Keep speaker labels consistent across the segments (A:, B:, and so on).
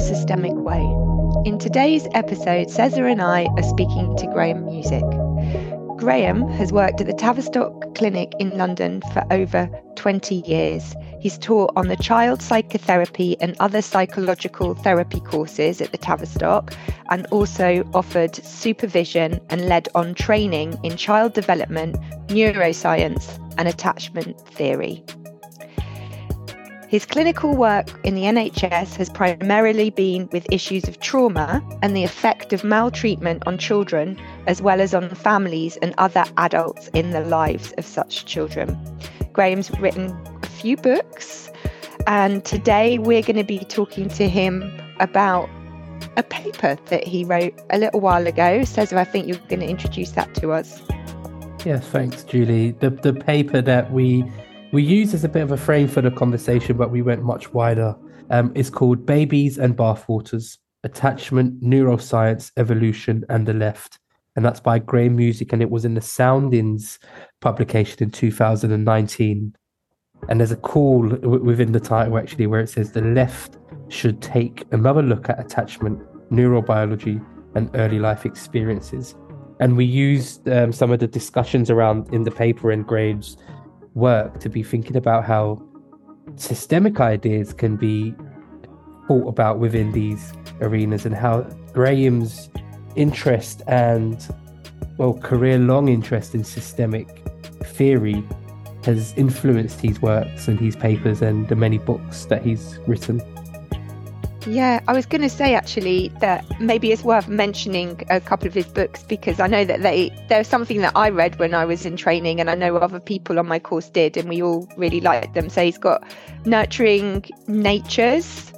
A: Systemic Way. In today's episode, Cesar and I are speaking to Graham Music. Graham has worked at the Tavistock Clinic in London for over 20 years. He's taught on the child psychotherapy and other psychological therapy courses at the Tavistock, and also offered supervision and led on training in child development, neuroscience, and attachment theory. His clinical work in the NHS has primarily been with issues of trauma and the effect of maltreatment on children, as well as on families and other adults in the lives of such children. Graham's written a few books, and today we're going to be talking to him about a paper that he wrote a little while ago. Cesar, I think you're going to introduce that to us.
B: Yes, thanks, Julie. The paper that we used as a bit of a frame for the conversation, but we went much wider. It's called Babies and Bathwaters, Attachment, Neuroscience, Evolution, and the Left. And that's by Graham Music, and it was in the Soundings publication in 2019. And there's a call within the title, actually, where it says the left should take another look at attachment, neurobiology, and early life experiences. And we used some of the discussions around in the paper and Graham's work to be thinking about how systemic ideas can be thought about within these arenas, and how Graham's interest and career-long interest in systemic theory has influenced his works and his papers and the many books that he's written.
A: Yeah, I was going to say actually that maybe it's worth mentioning a couple of his books, because I know that they're something that I read when I was in training, and I know other people on my course did, and we all really liked them. So he's got Nurturing Natures,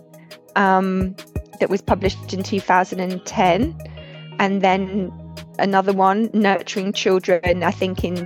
A: that was published in 2010, and then another one, Nurturing Children, I think in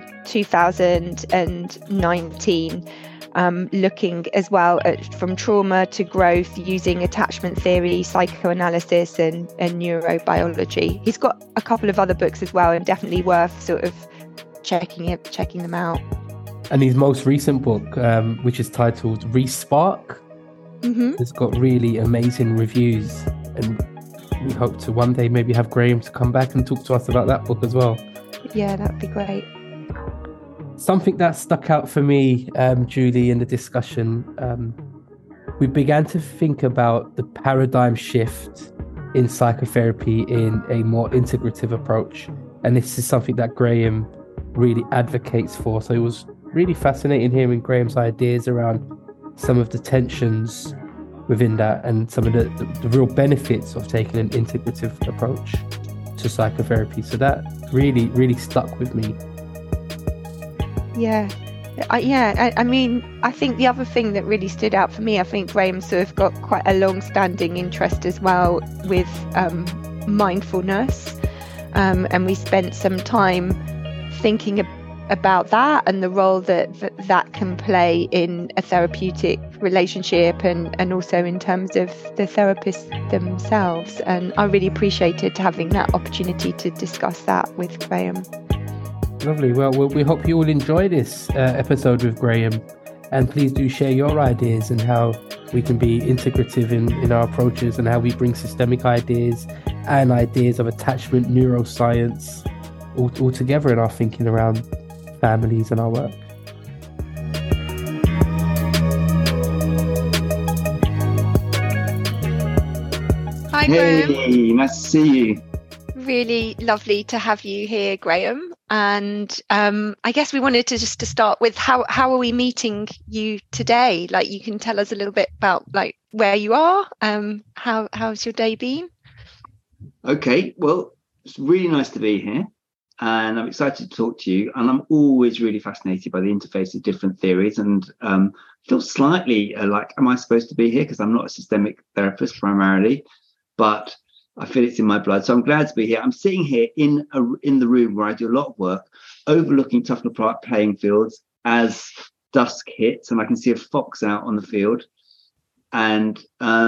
A: 2019. Looking as well at from trauma to growth using attachment theory, psychoanalysis, and neurobiology. He's got a couple of other books as well, and definitely worth sort of checking them out.
B: And his most recent book, which is titled Respark, has got really amazing reviews, and we hope to one day maybe have Graham to come back and talk to us about that book as well.
A: Yeah, that'd be great.
B: Something that stuck out for me, Julie, in the discussion, we began to think about the paradigm shift in psychotherapy in a more integrative approach. And this is something that Graham really advocates for. So it was really fascinating hearing Graham's ideas around some of the tensions within that, and some of the real benefits of taking an integrative approach to psychotherapy. So that really, really stuck with me.
A: Yeah. I mean, I think the other thing that really stood out for me, I think Graham sort of got quite a long-standing interest as well with mindfulness, and we spent some time thinking about that and the role that can play in a therapeutic relationship, and also in terms of the therapists themselves. And I really appreciated having that opportunity to discuss that with Graham.
B: Lovely. Well, we hope you all enjoy this episode with Graham, and please do share your ideas and how we can be integrative in our approaches, and how we bring systemic ideas and ideas of attachment, neuroscience all together in our thinking around families and our work.
A: Hi, Graham.
C: Hey, nice to see you.
A: Really lovely to have you here, Graham. And I guess we wanted to start with how are we meeting you today? Like, you can tell us a little bit about like where you are. How's your day been?
C: Okay, well, it's really nice to be here, and I'm excited to talk to you. And I'm always really fascinated by the interface of different theories, and feel slightly like, am I supposed to be here? Because I'm not a systemic therapist primarily, but I feel it's in my blood. So I'm glad to be here. I'm sitting here in the room where I do a lot of work, overlooking Tufnell Park playing fields as dusk hits, and I can see a fox out on the field. And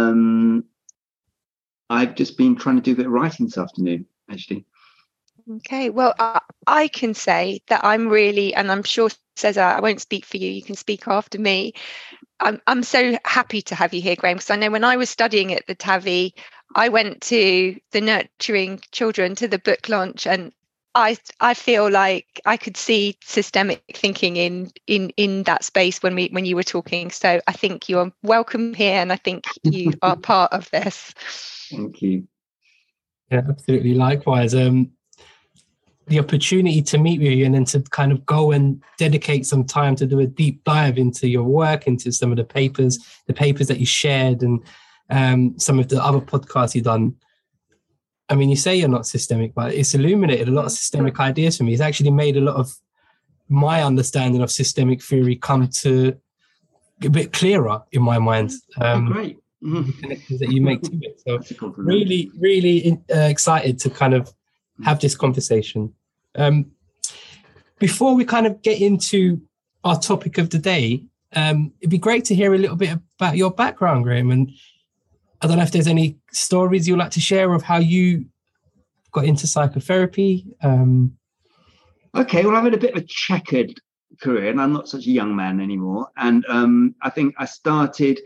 C: I've just been trying to do a bit of writing this afternoon, actually.
A: Okay, well, I can say that I'm really, and I'm sure Cesar, I won't speak for you, you can speak after me. I'm so happy to have you here, Graham, because I know when I was studying at the TAVI, I went to the Nurturing Children, to the book launch, and I feel like I could see systemic thinking in that space when you were talking. So I think you are welcome here, and I think you are part of this.
C: Thank you.
D: Yeah, absolutely. Likewise. The opportunity to meet with you and then to kind of go and dedicate some time to do a deep dive into your work, into some of the papers that you shared, and some of the other podcasts you've done. I mean, you say you're not systemic, but it's illuminated a lot of systemic ideas for me. It's actually made a lot of my understanding of systemic theory come to a bit clearer in my mind.
C: Great.
D: The connections that you make to it. So really, really excited to kind of have this conversation. Before we kind of get into our topic of the day, it'd be great to hear a little bit about your background, Graham. And I don't know if there's any stories you'd like to share of how you got into psychotherapy.
C: Okay, well, I've had a bit of a checkered career, and I'm not such a young man anymore. And I think I started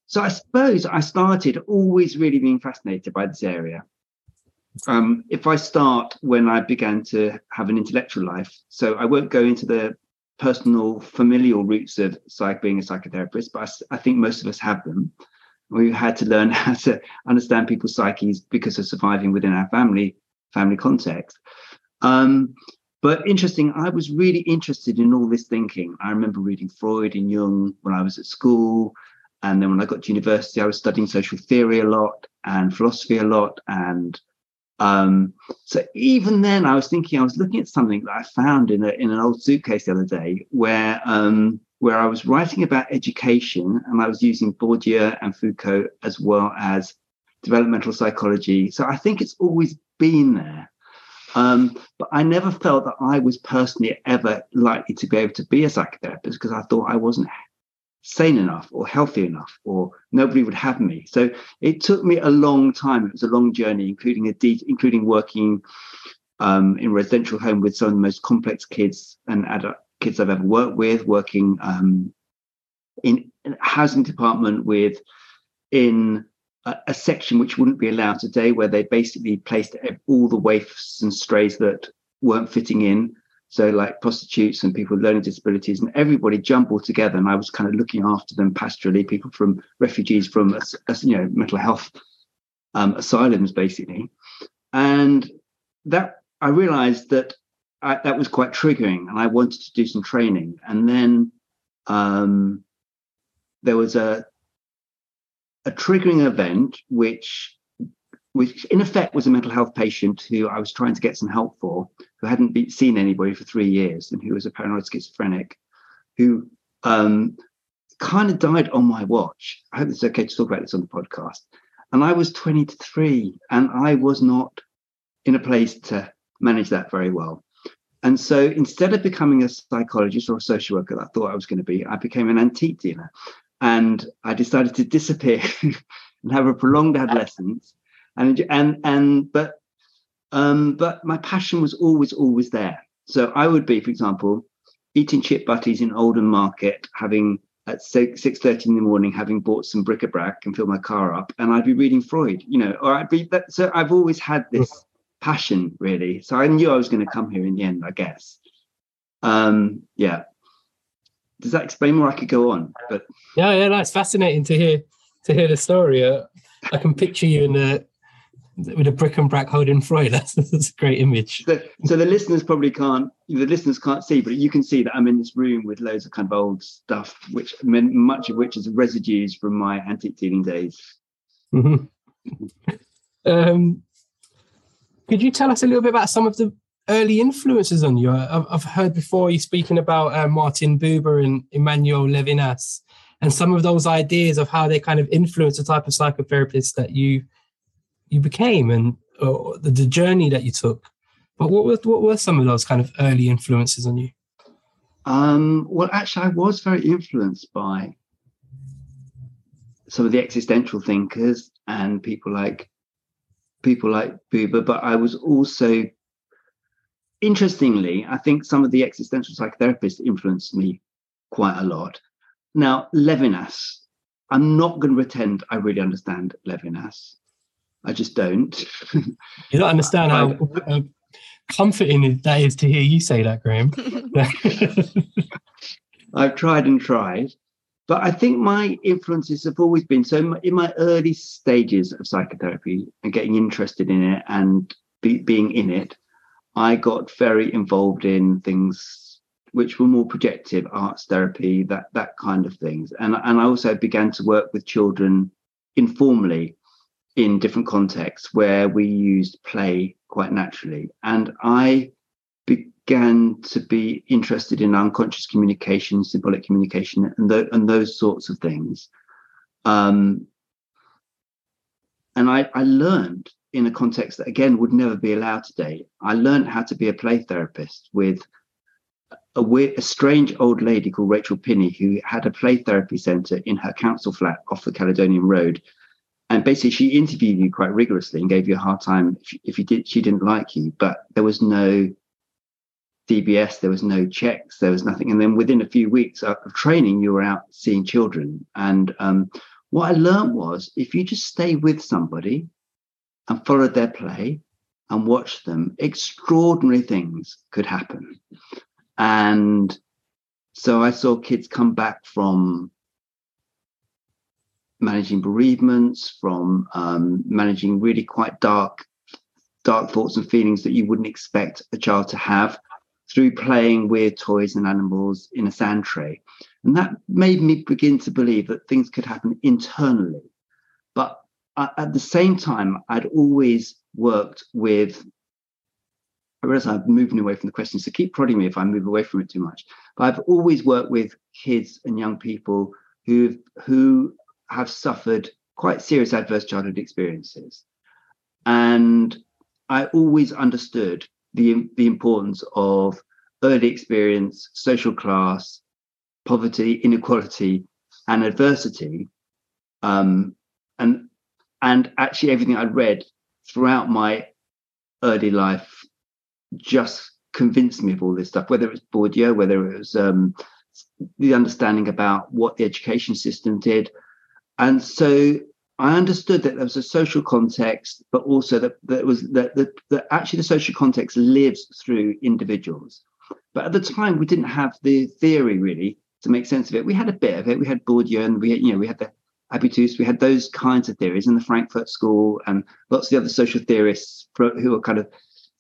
C: always really being fascinated by this area. If I start when I began to have an intellectual life, so I won't go into the personal, familial roots of being a psychotherapist, but I think most of us have them. We had to learn how to understand people's psyches because of surviving within our family context. But interesting, I was really interested in all this thinking. I remember reading Freud and Jung when I was at school. And then when I got to university, I was studying social theory a lot and philosophy a lot. And so even then I was looking at something that I found in an old suitcase the other day where I was writing about education, and I was using Bourdieu and Foucault as well as developmental psychology. So I think it's always been there. But I never felt that I was personally ever likely to be able to be a psychotherapist because I thought I wasn't sane enough or healthy enough, or nobody would have me. So it took me a long time. It was a long journey, including working in a residential home with some of the most complex kids and adult kids I've ever worked with, working in a housing department in a section which wouldn't be allowed today, where they basically placed all the waifs and strays that weren't fitting in. So like prostitutes and people with learning disabilities, and everybody jumbled together. And I was kind of looking after them pastorally, people from refugees from, mental health asylums, basically. And that I realized that that was quite triggering, and I wanted to do some training. And then there was a triggering event, which in effect was a mental health patient who I was trying to get some help for, who hadn't seen anybody for 3 years, and who was a paranoid schizophrenic, who kind of died on my watch. I hope it's okay to talk about this on the podcast. And I was 23, and I was not in a place to manage that very well. And so instead of becoming a psychologist or a social worker that I thought I was going to be, I became an antique dealer. And I decided to disappear and have a prolonged adolescence. But my passion was always there. So I would be, for example, eating chip butties in Oldham Market, having at 6:30 in the morning, having bought some bric-a-brac and filled my car up, and I'd be reading Freud, or I'd be that. So I've always had this passion, really. So I knew I was going to come here in the end, I guess. Yeah. Does that explain more? I could go on, but
D: yeah, that's fascinating to hear the story. I can picture you with a bric and brac holding Freud. That's a great image.
C: So the listeners can't see, but you can see that I'm in this room with loads of kind of old stuff, much of which is residues from my antique dealing days.
D: Mm-hmm. Could you tell us a little bit about some of the early influences on you? I've heard before you speaking about Martin Buber and Emmanuel Levinas, and some of those ideas of how they kind of influence the type of psychotherapist that you became, and the journey that you took. But what were some of those kind of early influences on you?
C: Well, actually, I was very influenced by some of the existential thinkers and people like Buber, but I was also, interestingly, I think some of the existential psychotherapists influenced me quite a lot. Now, Levinas. I'm not going to pretend I really understand Levinas. I just don't.
D: You don't understand how comforting that is to hear you say that, Graham.
C: I've tried and tried. But I think my influences have always been, so in my early stages of psychotherapy and getting interested in it and being in it, I got very involved in things which were more projective, arts therapy, that kind of things. And I also began to work with children informally in different contexts where we used play quite naturally. And I began to be interested in unconscious communication, symbolic communication, and those sorts of things. And I learned in a context that, again, would never be allowed today. I learned how to be a play therapist with a strange old lady called Rachel Pinney, who had a play therapy centre in her council flat off the Caledonian Road. And basically, she interviewed you quite rigorously and gave you a hard time if she didn't like you. But there was no DBS, there was no checks, there was nothing. And then within a few weeks of training, you were out seeing children. And what I learned was, if you just stay with somebody and followed their play and watched them, extraordinary things could happen. And so I saw kids come back from managing bereavements, from managing really quite dark thoughts and feelings that you wouldn't expect a child to have, through playing with toys and animals in a sand tray. And that made me begin to believe that things could happen internally. But at the same time, I'd always worked with, I realize I'm moving away from the question, so keep prodding me if I move away from it too much. But I've always worked with kids and young people who have suffered quite serious adverse childhood experiences. And I always understood the importance of early experience, social class, poverty, inequality, and adversity. And actually everything I'd read throughout my early life just convinced me of all this stuff, whether it was Bourdieu, whether it was the understanding about what the education system did. And so I understood that there was a social context, but also that actually the social context lives through individuals. But at the time, we didn't have the theory really to make sense of it. We had a bit of it. We had Bourdieu, and we had the Habitus. We had those kinds of theories in the Frankfurt School, and lots of the other social theorists who were kind of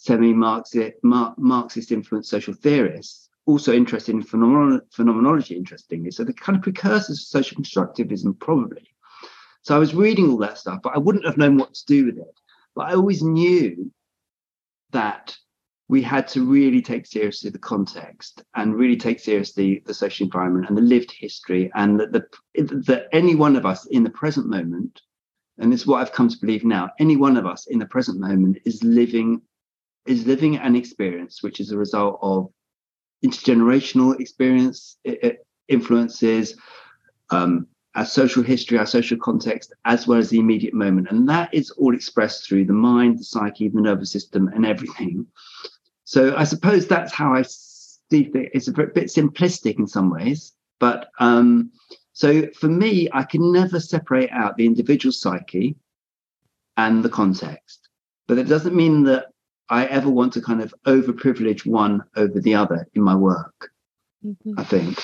C: semi-Marxist influenced social theorists, also interested in phenomenology, interestingly. So the kind of precursors of social constructivism, probably. So I was reading all that stuff, but I wouldn't have known what to do with it. But I always knew that we had to really take seriously the context and really take seriously the social environment and the lived history, and that any one of us in the present moment, and this is what I've come to believe now, any one of us in the present moment is living an experience which is a result of intergenerational experience, influences, our social history, our social context, as well as the immediate moment. And that is all expressed through the mind, the psyche, the nervous system, and everything. So I suppose that's how I see things. It's a bit simplistic in some ways, but so for me, I can never separate out the individual psyche and the context. But it doesn't mean that I ever want to kind of overprivilege one over the other in my work, I think.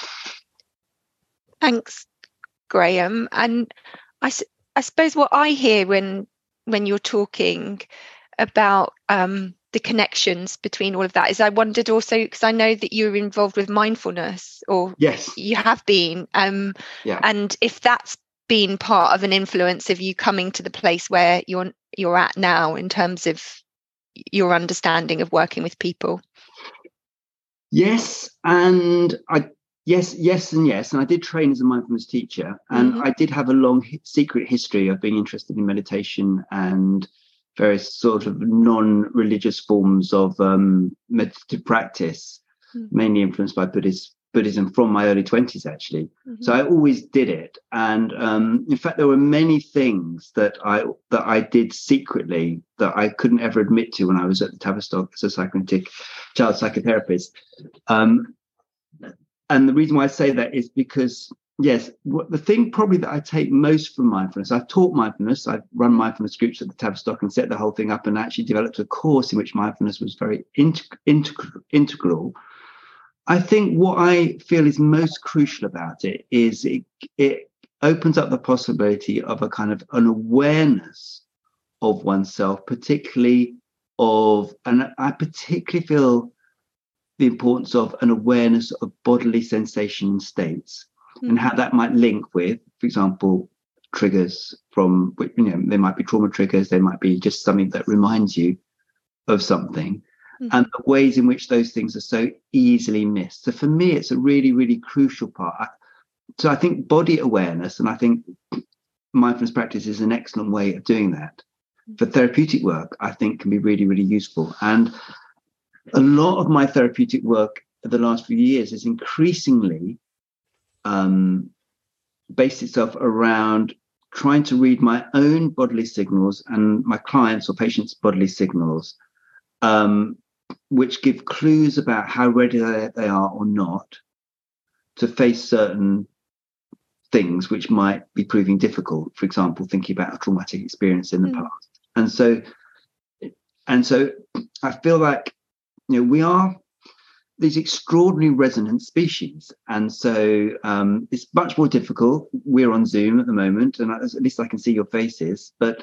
A: Thanks, Graham. And I suppose what I hear when you're talking about the connections between all of that is, I wondered also, because I know that you're involved with mindfulness, or
C: yes,
A: you have been, and if that's been part of an influence of you coming to the place where you're at now in terms of your understanding of working with people.
C: Yes, and yes, and yes. And I did train as a mindfulness teacher, and I did have a long secret history of being interested in meditation and various sort of non-religious forms of meditative practice, mainly influenced by Buddhism from my early 20s, actually. So I always did it. And in fact, there were many things that I did secretly that I couldn't ever admit to when I was at the Tavistock as a psychoanalytic child psychotherapist. And the reason why I say that is because Yes, the thing probably that I take most from mindfulness, I've taught mindfulness, I've run mindfulness groups at the Tavistock and set the whole thing up and actually developed a course in which mindfulness was very integral. I think what I feel is most crucial about it is it opens up the possibility of a kind of an awareness of oneself, particularly and I particularly feel the importance of an awareness of bodily sensation states. And how that might link with, for example, triggers from, they might be trauma triggers, they might be just something that reminds you of something, and the ways in which those things are so easily missed. So for me, it's a really, really crucial part. So I think body awareness, and I think mindfulness practice is an excellent way of doing that. For therapeutic work, I think can be really, really useful. And a lot of my therapeutic work in the last few years is increasingly based itself around trying to read my own bodily signals and my clients' or patients' bodily signals, which give clues about how ready they are or not to face certain things which might be proving difficult. For example, thinking about a traumatic experience in the past. And so I feel like, we are these extraordinary resonant species, and so it's much more difficult. We're on Zoom at the moment, and at least I can see your faces, but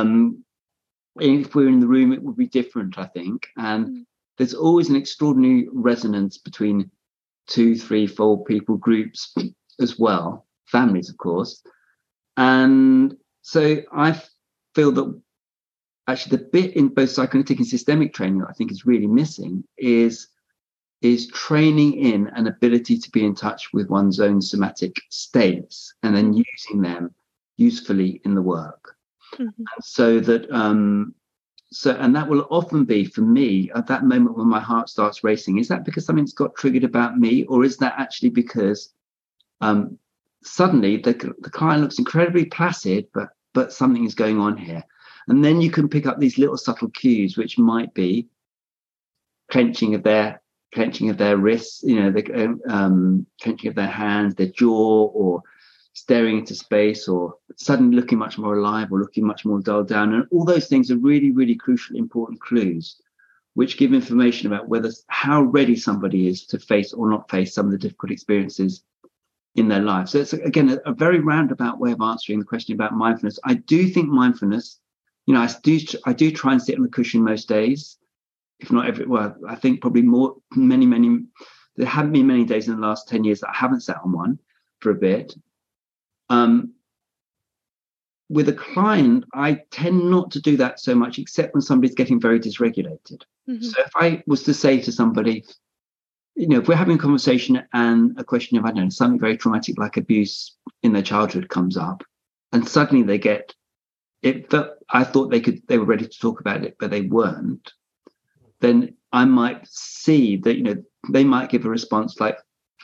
C: if we're in the room it would be different, I think. And there's always an extraordinary resonance between 2, 3, 4 people groups as well, families of course. And so I feel that actually the bit in both psychoanalytic and systemic training that I think is really missing is training in an ability to be in touch with one's own somatic states and then using them usefully in the work. So that and that will often be, for me, at that moment when my heart starts racing, is that because something's got triggered about me, or is that actually because suddenly the client looks incredibly placid, but something is going on here? And then you can pick up these little subtle cues, which might be clenching of their wrists, the clenching of their hands, their jaw, or staring into space, or suddenly looking much more alive, or looking much more dulled down. And all those things are really, really crucial, important clues, which give information about how ready somebody is to face or not face some of the difficult experiences in their life. So it's, again, a very roundabout way of answering the question about mindfulness. I do think mindfulness, I do try and sit on the cushion most days, if not every. Well, I think probably more. Many. There haven't been many days in the last 10 years that I haven't sat on one for a bit. With a client, I tend not to do that so much, except when somebody's getting very dysregulated. So if I was to say to somebody, if we're having a conversation and a question of, I don't know, something very traumatic like abuse in their childhood comes up, and suddenly they get it, but I thought they were ready to talk about it, but they weren't, then I might see that, they might give a response like,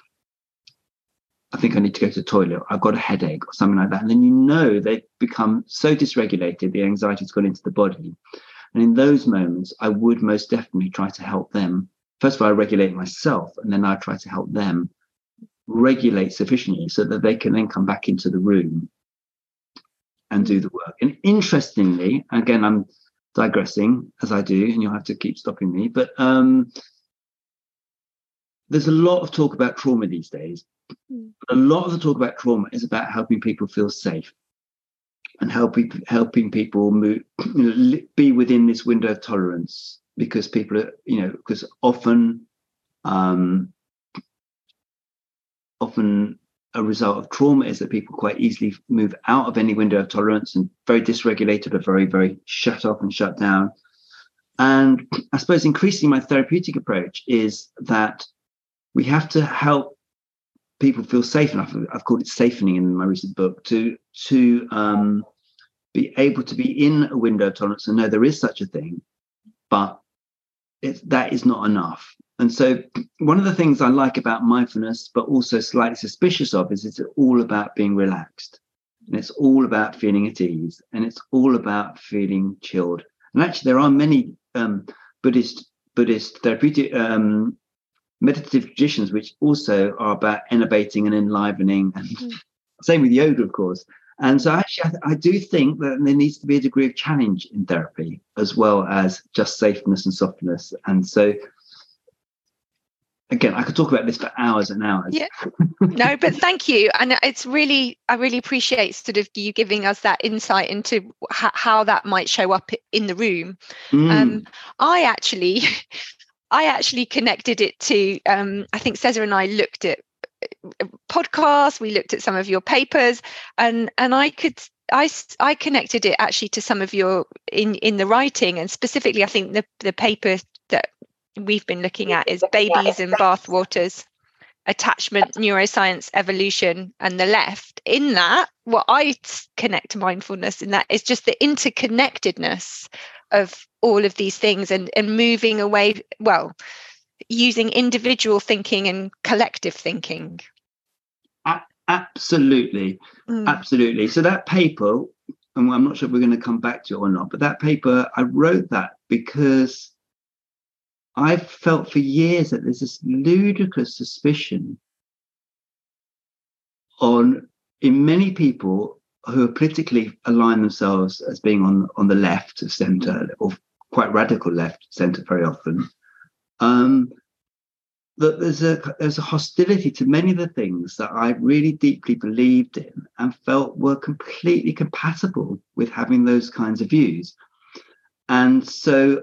C: I think I need to go to the toilet, I've got a headache, or something like that. And then they've become so dysregulated, the anxiety's gone into the body. And in those moments, I would most definitely try to help them. First of all, I regulate myself, and then I try to help them regulate sufficiently so that they can then come back into the room and do the work. And interestingly, again, I'm digressing as I do, and you'll have to keep stopping me, but there's a lot of talk about trauma these days. A lot of the talk about trauma is about helping people feel safe and helping people move, be within this window of tolerance, because people are, because often a result of trauma is that people quite easily move out of any window of tolerance and very dysregulated, or very, very shut off and shut down. And I suppose increasingly my therapeutic approach is that we have to help people feel safe enough. I've called it safening in my recent book, to be able to be in a window of tolerance and know there is such a thing, but that is not enough. And so one of the things I like about mindfulness, but also slightly suspicious of, is it's all about being relaxed, and it's all about feeling at ease, and it's all about feeling chilled. And actually, there are many Buddhist therapeutic meditative traditions which also are about innovating and enlivening, and same with yoga, of course. And so actually, I do think that there needs to be a degree of challenge in therapy as well as just safeness and softness. And so, again, I could talk about this for hours and hours.
A: Yeah. No, but thank you. And I really appreciate sort of you giving us that insight into how that might show up in the room. I actually connected it to, I think Cesar and I looked at podcasts, we looked at some of your papers, and I connected it actually to some of your in the writing, and specifically I think the paper that we've been looking at is Babies and Bathwaters, Attachment, Neuroscience, Evolution, and the Left. In that, what I connect to mindfulness in that is just the interconnectedness of all of these things, and moving away, well, using individual thinking and collective thinking.
C: Absolutely. So that paper, and I'm not sure if we're going to come back to it or not, but that paper, I wrote that because I've felt for years that there's this ludicrous suspicion in many people who are politically align themselves as being on the left of centre, or quite radical left centre very often, that there's a hostility to many of the things that I really deeply believed in and felt were completely compatible with having those kinds of views. And so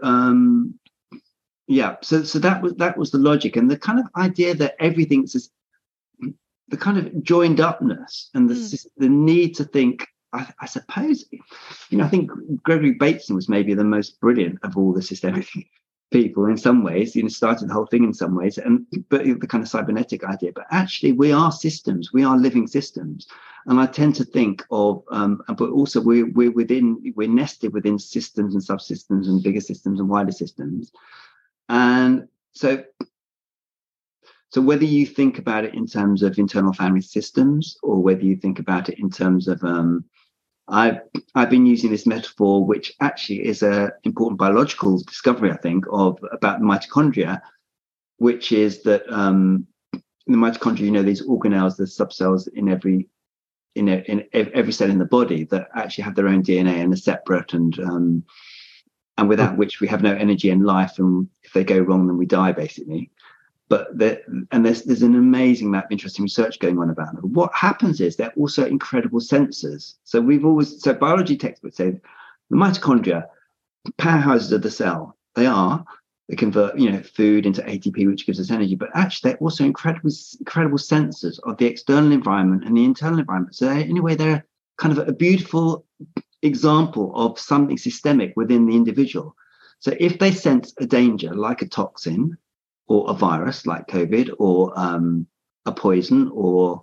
C: so that was the logic, and the kind of idea that everything's this, the kind of joined upness and the need to think. I suppose, I think Gregory Bateson was maybe the most brilliant of all the systemic people in some ways. Started the whole thing in some ways, but the kind of cybernetic idea. But actually, we are systems. We are living systems, and I tend to think of, but also we're nested within systems and subsystems and bigger systems and wider systems. And so whether you think about it in terms of internal family systems, or whether you think about it in terms of, I've been using this metaphor, which actually is an important biological discovery, I think, about the mitochondria, which is that in the mitochondria, these organelles, the subcells in every cell in the body that actually have their own DNA and are separate, and without which we have no energy and life, and if they go wrong, then we die, basically. But there's an amazing amount of interesting research going on about them. What happens is they're also incredible sensors. So biology textbooks say the mitochondria, powerhouses of the cell. They convert food into ATP, which gives us energy. But actually, they're also incredible sensors of the external environment and the internal environment. So they're kind of a beautiful example of something systemic within the individual. So if they sense a danger, like a toxin or a virus like COVID, or a poison, or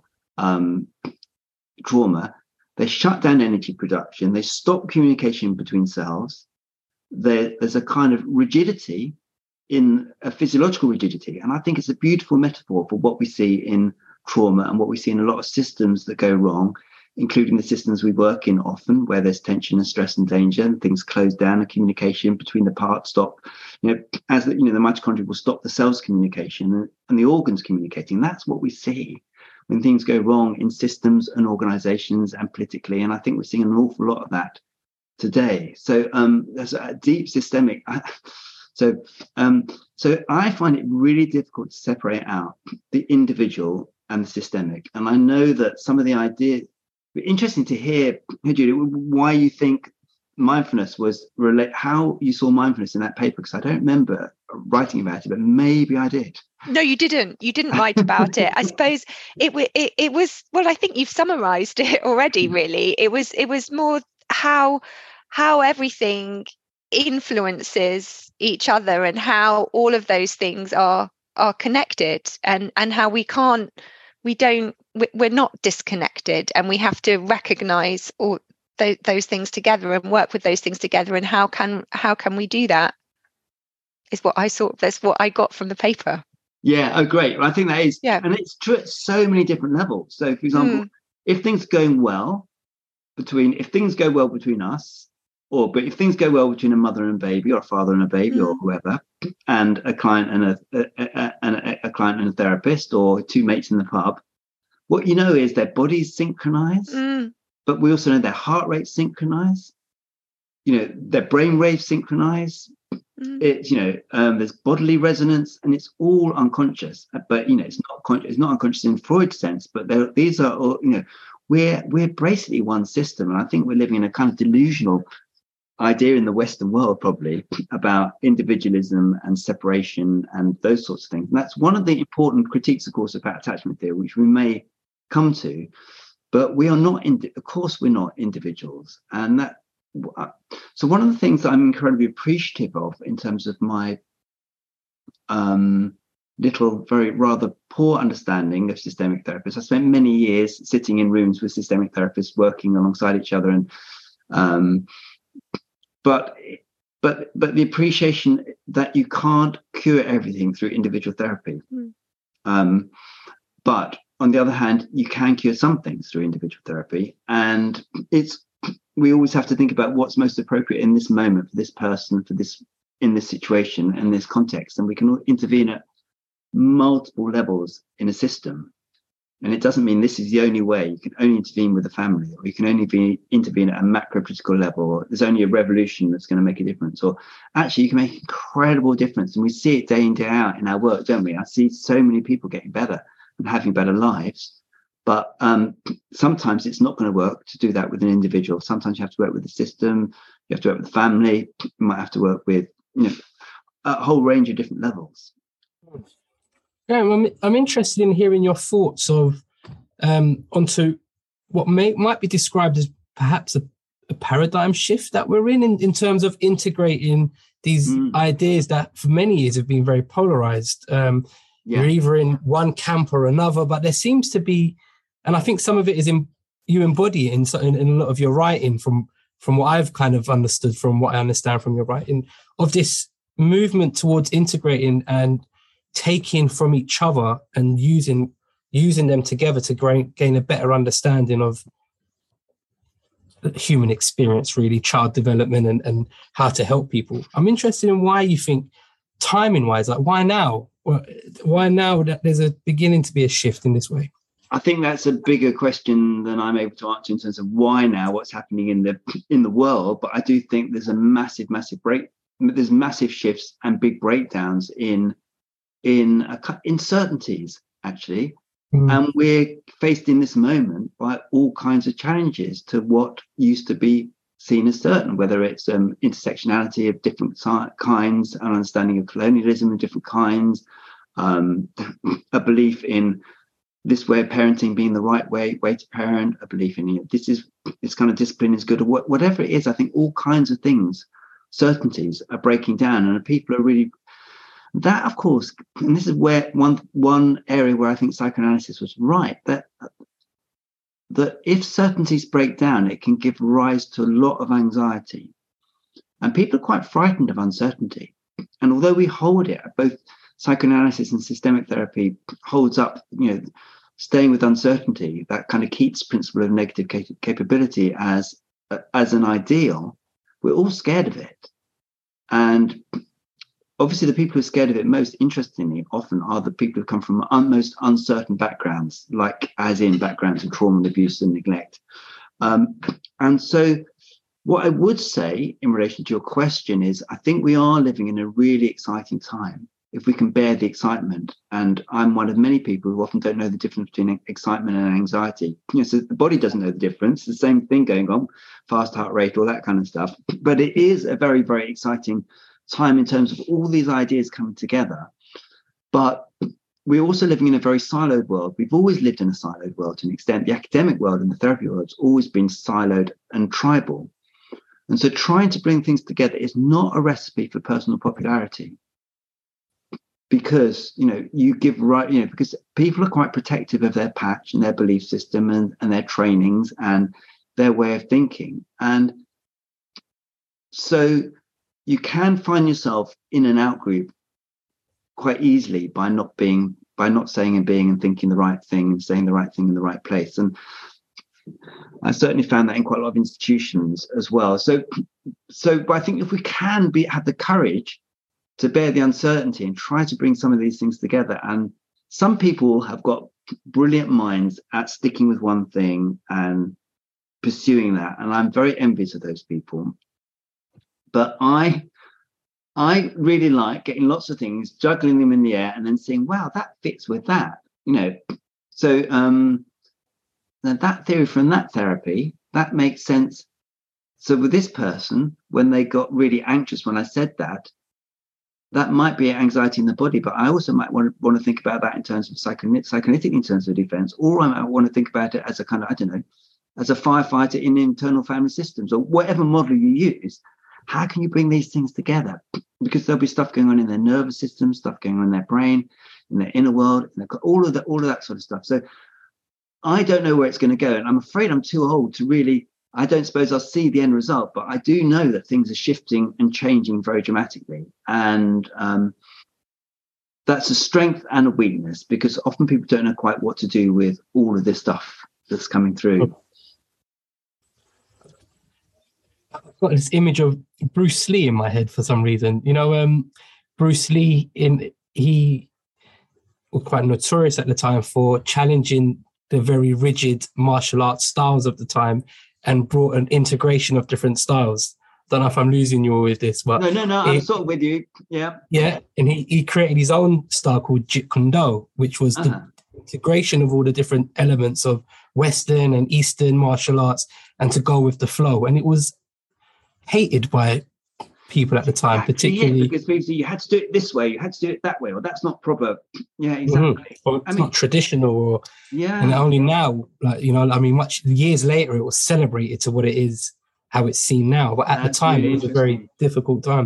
C: trauma, they shut down energy production, they stop communication between cells. There's a kind of rigidity, in a physiological rigidity, and I think it's a beautiful metaphor for what we see in trauma and what we see in a lot of systems that go wrong, including the systems we work in often, where there's tension and stress and danger, and things close down, and communication between the parts stop. As the mitochondria will stop the cells' communication and the organs communicating. That's what we see when things go wrong in systems and organizations and politically. And I think we're seeing an awful lot of that today. So there's a deep systemic. So I find it really difficult to separate out the individual and the systemic. And I know that some of the ideas. Interesting to hear, Julie, why you think mindfulness was how you saw mindfulness in that paper, because I don't remember writing about it, but maybe I did.
A: No, you didn't. You didn't write about it. I suppose it was. Well, I think you've summarised it already. Really, it was more how everything influences each other, and how all of those things are connected, and how we're not disconnected, and we have to recognize all those things together and work with those things together. And how can we do that? Is what I saw. That's what I got from the paper.
C: Yeah. Oh, great. Well, I think that is. Yeah. And it's true at so many different levels. So, for example, if things go well between us, but if things go well between a mother and a baby, or a father and a baby, or whoever, and a client and client and a therapist, or two mates in the pub, what you know is their bodies synchronize, but we also know their heart rate synchronize, their brain waves synchronize. It's, there's bodily resonance, and it's all unconscious, but it's not unconscious in Freud's sense, but these are all, we're basically one system. And I think we're living in a kind of delusional idea in the Western world, probably, about individualism and separation and those sorts of things. And that's one of the important critiques, of course, about attachment theory, which we may come to. But we are not, of course, we're not individuals. And that, so one of the things that I'm incredibly appreciative of in terms of my very rather poor understanding of systemic therapists, I spent many years sitting in rooms with systemic therapists, working alongside each other, and but the appreciation that you can't cure everything through individual therapy. But on the other hand, you can cure some things through individual therapy, and we always have to think about what's most appropriate in this moment for this person, in this situation, in this context, and we can intervene at multiple levels in a system. And it doesn't mean this is the only way. You can only intervene with the family, or you can only intervene at a macro critical level, or there's only a revolution that's going to make a difference. Or actually, you can make incredible difference. And we see it day in, day out in our work, don't we? I see so many people getting better and having better lives. But sometimes it's not going to work to do that with an individual. Sometimes you have to work with the system. You have to work with the family. You might have to work with a whole range of different levels.
D: Yeah, I'm interested in hearing your thoughts onto what might be described as perhaps a paradigm shift that we're in terms of integrating these ideas that for many years have been very polarized. You're either in one camp or another, but there seems to be, and I think some of it is you embody it in a lot of your writing from what I've kind of understood, from what I understand from your writing, of this movement towards integrating and taking from each other and using them together to gain a better understanding of human experience, really, child development and how to help people. I'm interested in why you think, timing-wise, like why now? Why now that there's beginning to be a shift in this way?
C: I think that's a bigger question than I'm able to answer in terms of why now, what's happening in the world. But I do think there's a massive there's massive shifts and big breakdowns in certainties, actually. And we're faced in this moment by all kinds of challenges to what used to be seen as certain, whether it's intersectionality of different kinds, an understanding of colonialism of different kinds, a belief in this way of parenting being the right way to parent, a belief in this kind of discipline is good, or whatever it is. I think all kinds of things, certainties, are breaking down, and people are really. That, of course, and this is where one area where I think psychoanalysis was right, that if certainties break down, it can give rise to a lot of anxiety. And people are quite frightened of uncertainty. And although we hold it, both psychoanalysis and systemic therapy holds up, staying with uncertainty, that kind of Keats principle of negative capability as an ideal, we're all scared of it. And obviously, the people who are scared of it most, interestingly, often are the people who come from most uncertain backgrounds, like as in backgrounds of trauma and abuse and neglect. And so what I would say in relation to your question is, I think we are living in a really exciting time, if we can bear the excitement. And I'm one of many people who often don't know the difference between excitement and anxiety. So the body doesn't know the difference. The same thing going on, fast heart rate, all that kind of stuff. But it is a very, very exciting time in terms of all these ideas coming together. But we're also living in a very siloed world. We've always lived in a siloed world to an extent. The academic world and the therapy world has always been siloed and tribal. And so trying to bring things together is not a recipe for personal popularity, because because people are quite protective of their patch and their belief system and their trainings and their way of thinking. And so you can find yourself in an out group quite easily by not saying and being and thinking the right thing and saying the right thing in the right place. And I certainly found that in quite a lot of institutions as well. But I think if we can have the courage to bear the uncertainty and try to bring some of these things together and some people have got brilliant minds at sticking with one thing and pursuing that, and I'm very envious of those people. But I really like getting lots of things, juggling them in the air, and then saying, wow, that fits with that, So that theory from that therapy, that makes sense. So with this person, when they got really anxious when I said that, that might be anxiety in the body, but I also might want to think about that in terms of psychoanalytic in terms of defense, or I might want to think about it as a kind of, I don't know, as a firefighter in internal family systems, or whatever model you use. How can you bring these things together? Because there'll be stuff going on in their nervous system, stuff going on in their brain, in their inner world, and all of that sort of stuff. So I don't know where it's going to go, and I'm afraid I'm too old to really. I don't suppose I'll see the end result, but I do know that things are shifting and changing very dramatically. And that's a strength and a weakness, because often people don't know quite what to do with all of this stuff that's coming through.
D: I've got this image of Bruce Lee in my head for some reason. Bruce Lee, he was quite notorious at the time for challenging the very rigid martial arts styles of the time, and brought an integration of different styles. Don't know if I'm losing you with this, but
C: no, I'm sort of with you. Yeah.
D: And he created his own style called Jeet Kune Do, which was the integration of all the different elements of Western and Eastern martial arts, and to go with the flow. And it was hated by people at the time, particularly
C: because people say you had to do it this way, you had to do it that way, or that's not proper. Yeah, exactly.
D: Or it's not traditional, or and only now, much years later, it was celebrated to what it is, how it's seen now. But at the time, really, it was a very difficult time.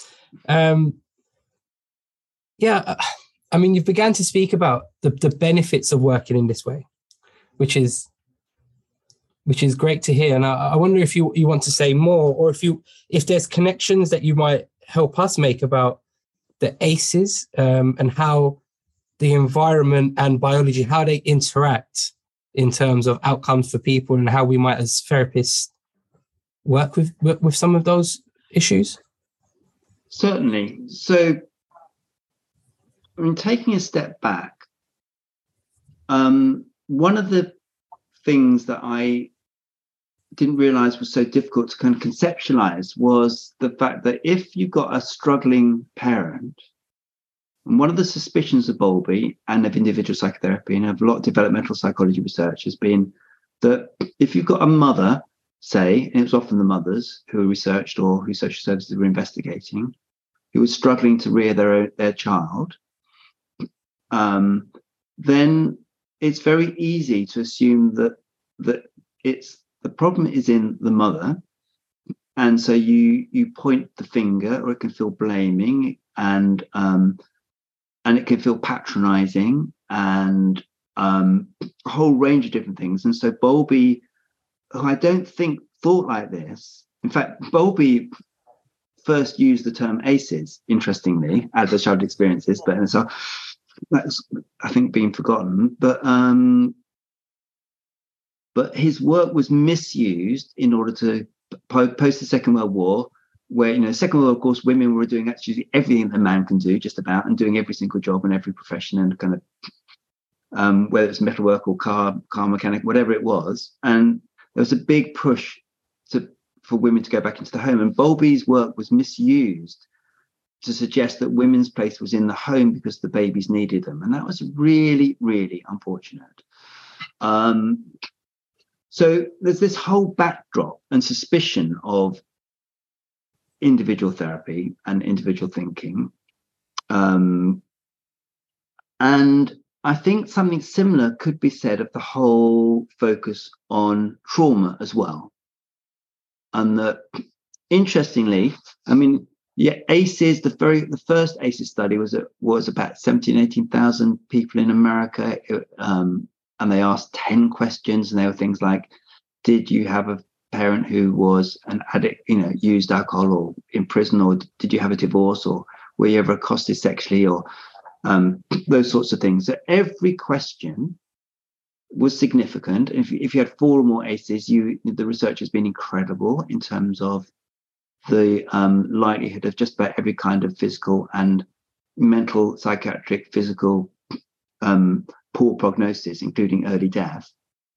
D: You began to speak about the benefits of working in this way, which is great to hear. And I wonder if you want to say more, or if there's connections that you might help us make about the ACEs, and how the environment and biology, how they interact in terms of outcomes for people, and how we might as therapists work with some of those issues.
C: Certainly. So, taking a step back, one of the things that I didn't realize was so difficult to kind of conceptualize was the fact that if you've got a struggling parent, and one of the suspicions of Bowlby and of individual psychotherapy and of a lot of developmental psychology research has been that if you've got a mother, say, and it was often the mothers who were researched or who social services were investigating, who was struggling to rear their child, then it's very easy to assume that it's the problem is in the mother, and so you point the finger, or it can feel blaming, and it can feel patronizing, and a whole range of different things. And so Bowlby, who I don't think thought like this, in fact, Bowlby first used the term ACEs, interestingly, as a child experiences, but so that's, I think, being forgotten. But his work was misused in order to post the Second World War, where, Second World War, of course, women were doing actually everything that a man can do, just about, and doing every single job in every profession, and kind of whether it's metalwork or car mechanic, whatever it was. And there was a big push for women to go back into the home. And Bowlby's work was misused to suggest that women's place was in the home because the babies needed them. And that was really, really unfortunate. So there's this whole backdrop and suspicion of individual therapy and individual thinking. And I think something similar could be said of the whole focus on trauma as well. And that, interestingly, ACEs, the first ACEs study was about 18,000 people in America. And they asked 10 questions, and they were things like, did you have a parent who was an addict, used alcohol, or in prison, or did you have a divorce, or were you ever accosted sexually, or those sorts of things. So every question was significant. If you had 4 or more ACEs, the research has been incredible in terms of the likelihood of just about every kind of physical and mental, psychiatric, physical poor prognosis, including early death.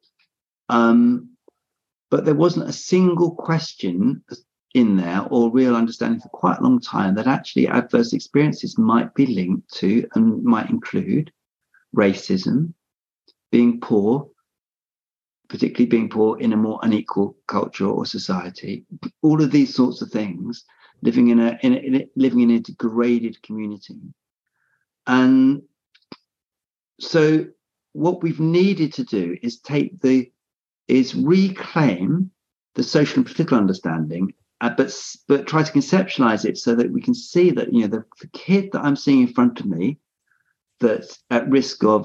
C: But there wasn't a single question in there or real understanding for quite a long time that actually adverse experiences might be linked to and might include racism, being poor, particularly being poor in a more unequal culture or society, all of these sorts of things, living in a degraded community. And so what we've needed to do is reclaim the social and political understanding, but try to conceptualize it so that we can see that, the kid that I'm seeing in front of me that's at risk of,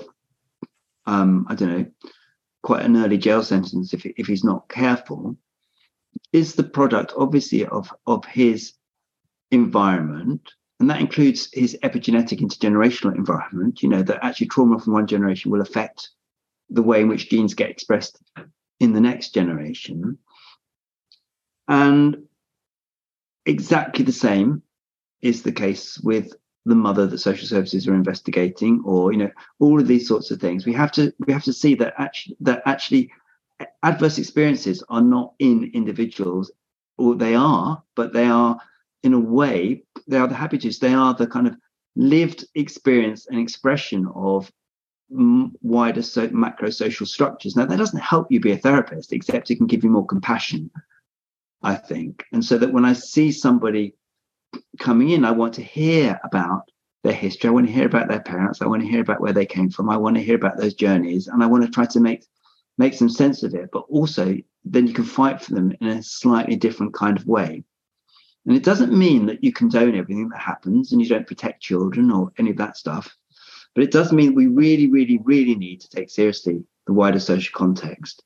C: quite an early jail sentence if he's not careful, is the product, obviously, of his environment. And that includes his epigenetic intergenerational environment, that actually trauma from one generation will affect the way in which genes get expressed in the next generation. And exactly the same is the case with the mother that social services are investigating, or all of these sorts of things. We have to see that actually adverse experiences are not in individuals, or they are, but they are, in a way, they are the habitus. They are the kind of lived experience and expression of wider macro social structures. Now, that doesn't help you be a therapist, except it can give you more compassion, I think. And so that when I see somebody coming in, I want to hear about their history. I want to hear about their parents. I want to hear about where they came from. I want to hear about those journeys, and I want to try to make some sense of it. But also, then you can fight for them in a slightly different kind of way. And it doesn't mean that you condone everything that happens and you don't protect children or any of that stuff. But it does mean we really, really, really need to take seriously the wider social context.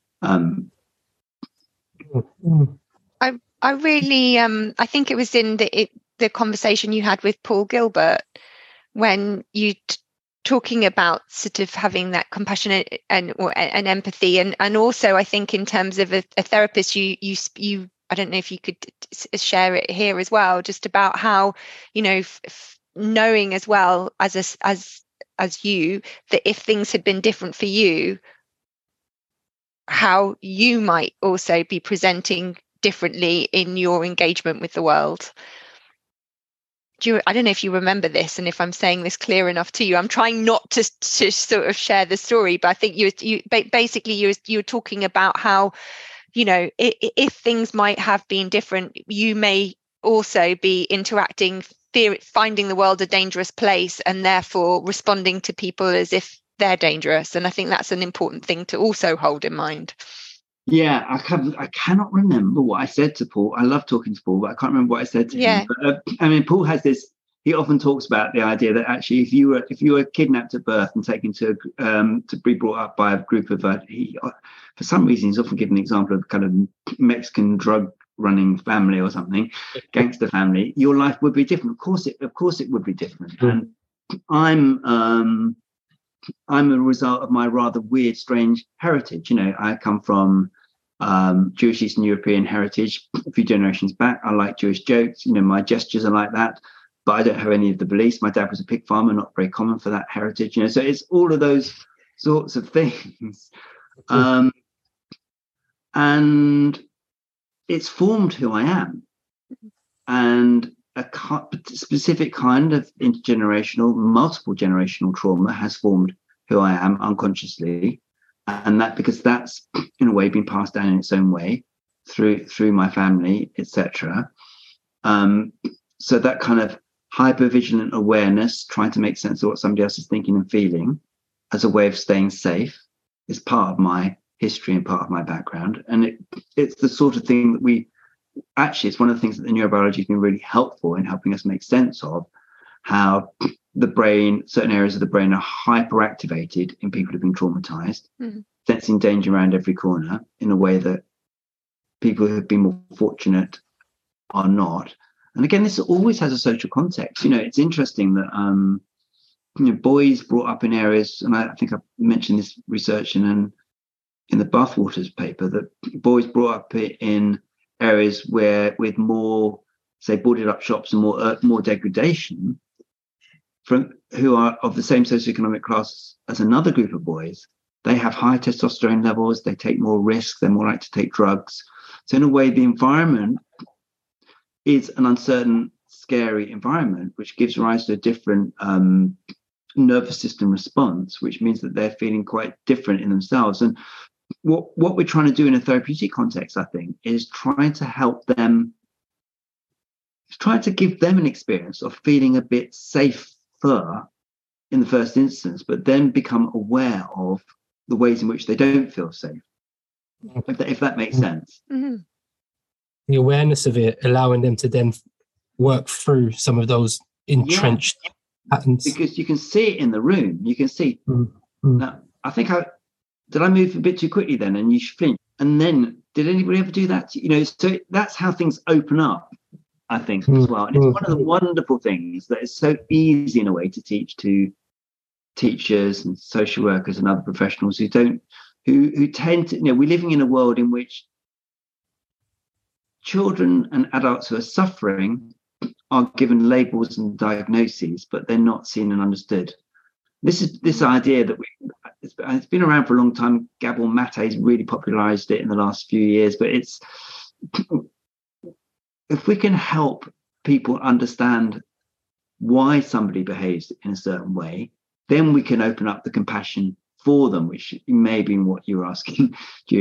A: I really, I think it was in the conversation you had with Paul Gilbert when you talking about sort of having that compassion and empathy, and also I think in terms of a therapist, you I don't know if you could share it here as well, just about how knowing as well as you that if things had been different for you, how you might also be presenting differently in your engagement with the world. I don't know if you remember this, and if I'm saying this clear enough to you. I'm trying not to sort of share the story, but I think you were talking about how, if things might have been different, you may also be interacting, finding the world a dangerous place, and therefore responding to people as if they're dangerous. And I think that's an important thing to also hold in mind.
C: Yeah, I cannot remember what I said to Paul. I love talking to Paul, but I can't remember what I said to him. But Paul has this. He often talks about the idea that actually, if you were kidnapped at birth and taken to be brought up by a group of, for some reason, he's often given an example of kind of Mexican drug running family or something, gangster family. Your life would be different. Of course, it would be different. And I'm a result of my rather weird, strange heritage. I come from Jewish Eastern European heritage a few generations back. I like Jewish jokes. My gestures are like that, but I don't have any of the beliefs. My dad was a pig farmer, not very common for that heritage. So it's all of those sorts of things, and it's formed who I am, and a specific kind of intergenerational, multiple generational trauma has formed who I am unconsciously, and because that's in a way been passed down in its own way through my family, etc. So that kind of hypervigilant awareness, trying to make sense of what somebody else is thinking and feeling as a way of staying safe, is part of my history and part of my background. And it's the sort of thing that it's one of the things that the neurobiology has been really helpful in helping us make sense of, how the brain, certain areas of the brain are hyperactivated in people who've been traumatized, sensing danger around every corner in a way that people who've been more fortunate are not. And again, this always has a social context. It's interesting that boys brought up in areas, and I think I mentioned this research in the Bathwaters paper, that boys brought up in areas with more, say, boarded up shops and more degradation, who are of the same socioeconomic class as another group of boys, they have higher testosterone levels, they take more risks, they're more likely to take drugs. So in a way, the environment is an uncertain, scary environment, which gives rise to a different nervous system response, which means that they're feeling quite different in themselves. And what we're trying to do in a therapeutic context, I think, is trying to help them, trying to give them an experience of feeling a bit safer in the first instance, but then become aware of the ways in which they don't feel safe, if that makes sense.
A: Mm-hmm.
D: The awareness of it, allowing them to then work through some of those entrenched patterns. Because
C: you can see it in the room. You can see. Now, I think did I move a bit too quickly then, and you flinch? And then, did anybody ever do that? So that's how things open up, I think, as well. And it's one of the wonderful things that is so easy in a way to teach to teachers and social workers and other professionals who tend to, we're living in a world in which children and adults who are suffering are given labels and diagnoses, but they're not seen and understood. This idea that it's been around for a long time. Gabor Mate's really popularized it in the last few years, but it's, if we can help people understand why somebody behaves in a certain way, then we can open up the compassion for them, which may be what you're asking.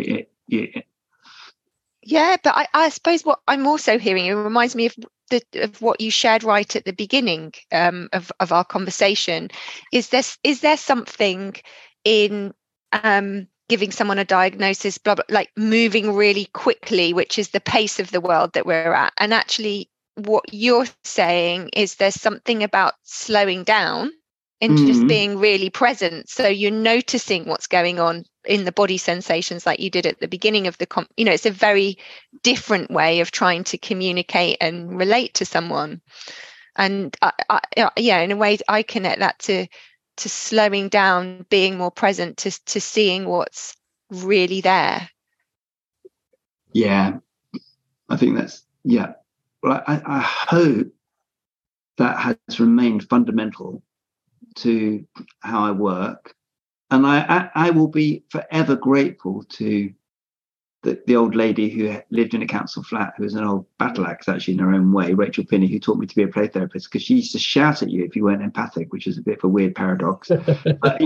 A: Yeah, but I suppose what I'm also hearing, it reminds me of what you shared right at the beginning of our conversation. Is there something in giving someone a diagnosis, blah, blah, like moving really quickly, which is the pace of the world that we're at? And actually, what you're saying is there's something about slowing down and just being really present. So you're noticing what's going on in the body sensations like you did at the beginning of the it's a very different way of trying to communicate and relate to someone. And in a way I connect that to slowing down, being more present, to seeing what's really there.
C: Yeah, I think that's, well, I hope that has remained fundamental to how I work, and I will be forever grateful to the old lady who lived in a council flat, who was an old battle axe actually in her own way, Rachel Finney, who taught me to be a play therapist, because she used to shout at you if you weren't empathic, which is a bit of a weird paradox. But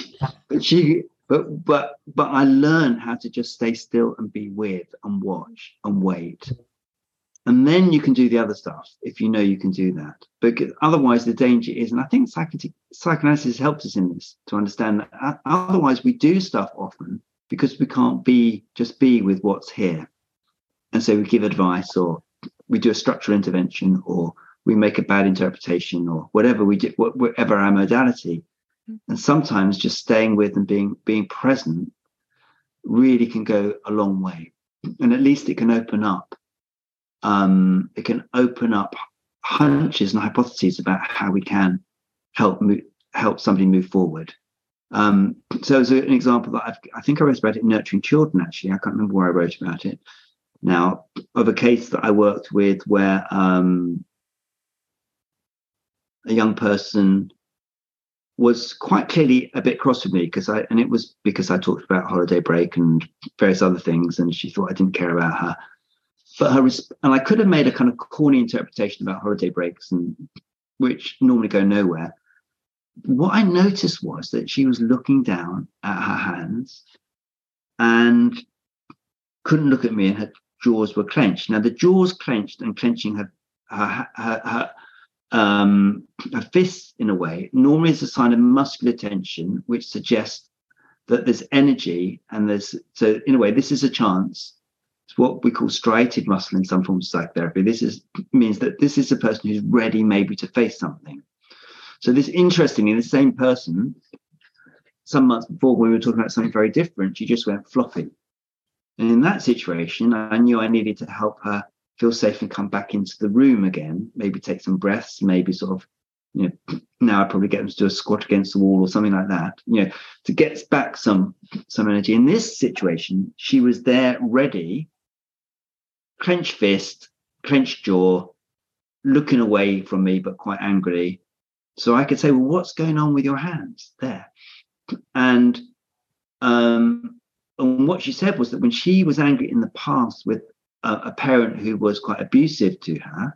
C: but I learned how to just stay still and be with and watch and wait. And then you can do the other stuff if you know you can do that. Because otherwise the danger is, and I think psychoanalysis helps us in this, to understand that otherwise we do stuff often because we can't just be with what's here. And so we give advice, or we do a structural intervention, or we make a bad interpretation, or whatever we do, whatever our modality. And sometimes just staying with and being present really can go a long way. And at least it can open up. It can open up hunches and hypotheses about how we can help somebody move forward. So as an example that I think I wrote about it in Nurturing Children, actually. I can't remember where I wrote about it now, of a case that I worked with where a young person was quite clearly a bit cross with me and it was because I talked about holiday break and various other things, and she thought I didn't care about her. But and I could have made a kind of corny interpretation about holiday breaks, and which normally go nowhere. What I noticed was that she was looking down at her hands and couldn't look at me, and her jaws were clenched. Now the jaws clenched and clenching her fists in a way normally is a sign of muscular tension, which suggests that there's energy, and so in a way this is a chance. It's what we call striated muscle in some forms of psychotherapy. Means that this is a person who's ready maybe to face something. So this, interestingly, the same person, some months before when we were talking about something very different, she just went floppy. And in that situation, I knew I needed to help her feel safe and come back into the room again, maybe take some breaths, maybe sort of, now I'd probably get them to do a squat against the wall or something like that, to get back some energy. In this situation, she was there ready, clenched fist, clenched jaw, looking away from me, but quite angrily. So I could say, well, what's going on with your hands there? And what she said was that when she was angry in the past with a parent who was quite abusive to her,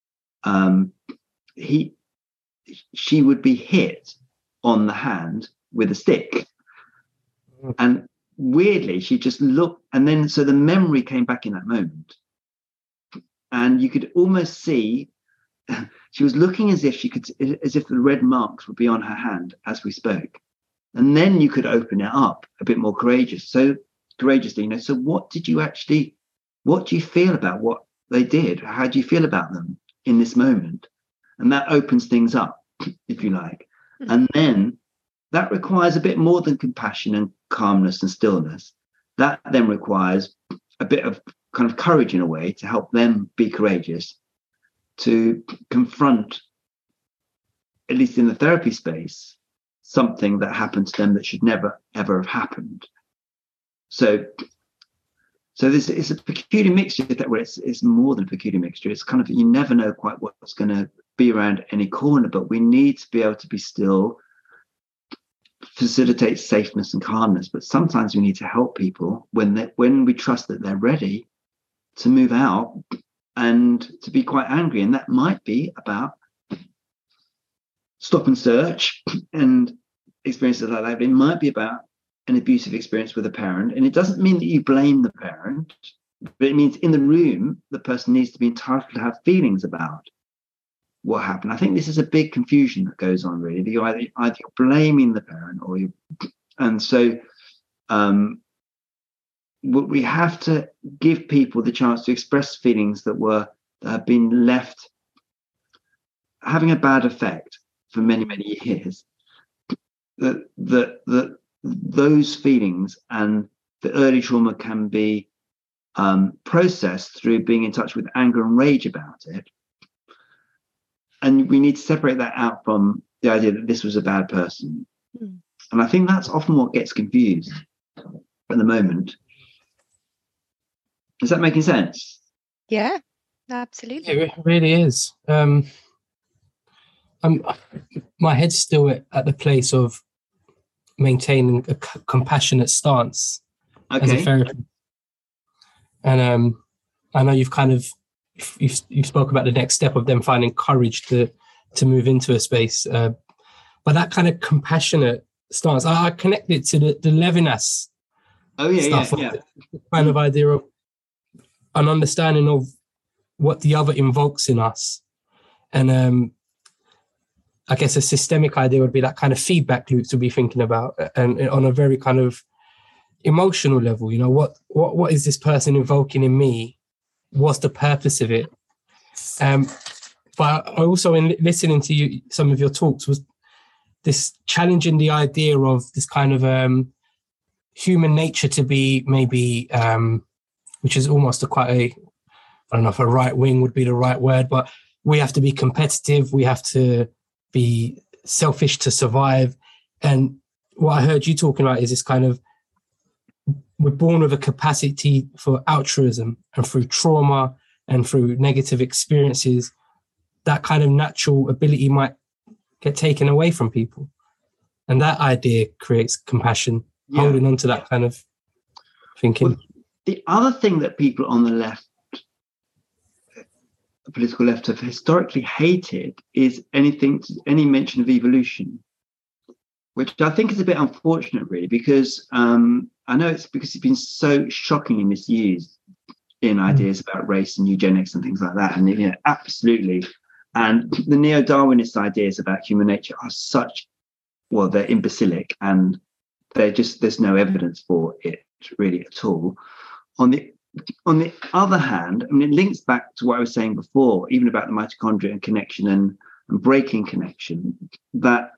C: she would be hit on the hand with a stick. And weirdly, she just looked, and then so the memory came back in that moment. And you could almost see she was looking as if the red marks would be on her hand as we spoke. And then you could open it up a bit more courageously, so what do you feel about what they did? How do you feel about them in this moment? And that opens things up, if you like. And then that requires a bit more than compassion and calmness and stillness. That then requires a bit of kind of courage in a way to help them be courageous, to confront, at least in the therapy space, something that happened to them that should never, ever have happened. So this is a peculiar mixture where it's more than a peculiar mixture. It's kind of, you never know quite what's going to be around any corner, but we need to be able to be still, facilitate safeness and calmness. But sometimes we need to help people when we trust that they're ready to move out and to be quite angry. And that might be about stop and search and experiences like that. It might be about an abusive experience with a parent. And it doesn't mean that you blame the parent, but it means in the room, the person needs to be entitled to have feelings about what happened. I think this is a big confusion that goes on, really. You're either blaming the parent or you. And so we have to give people the chance to express feelings that have been left having a bad effect for many, many years. That those feelings and the early trauma can be processed through being in touch with anger and rage about it. And we need to separate that out from the idea that this was a bad person. And I think that's often what gets confused at the moment. Is that making sense?
A: Yeah, absolutely.
D: It really is. My head's still at the place of maintaining a compassionate stance as a therapist. And I know you've spoke about the next step of them finding courage to move into a space. But that kind of compassionate stance, I connect it to the Levinas stuff. The kind of idea of an understanding of what the other invokes in us. And I guess a systemic idea would be that kind of feedback loops to be thinking about, and on a very kind of emotional level, what is this person invoking in me? What's the purpose of it? But I also, in listening to you, some of your talks, was this challenging the idea of this kind of human nature to be maybe, which is almost I don't know if a right wing would be the right word, but we have to be competitive. We have to be selfish to survive. And what I heard you talking about is this kind of, we're born with a capacity for altruism, and through trauma and through negative experiences, that kind of natural ability might get taken away from people. And that idea creates compassion, holding on to that kind of thinking.
C: Well, the other thing that people on the left, the political left, have historically hated is any mention of evolution, which I think is a bit unfortunate, really, because I know it's because it's been so shockingly misused in ideas about race and eugenics and things like that. And absolutely. And the neo-Darwinist ideas about human nature are they're imbecilic, and there's no evidence for it really at all. On the other hand, I mean, it links back to what I was saying before, even about the mitochondria and connection and breaking connection, that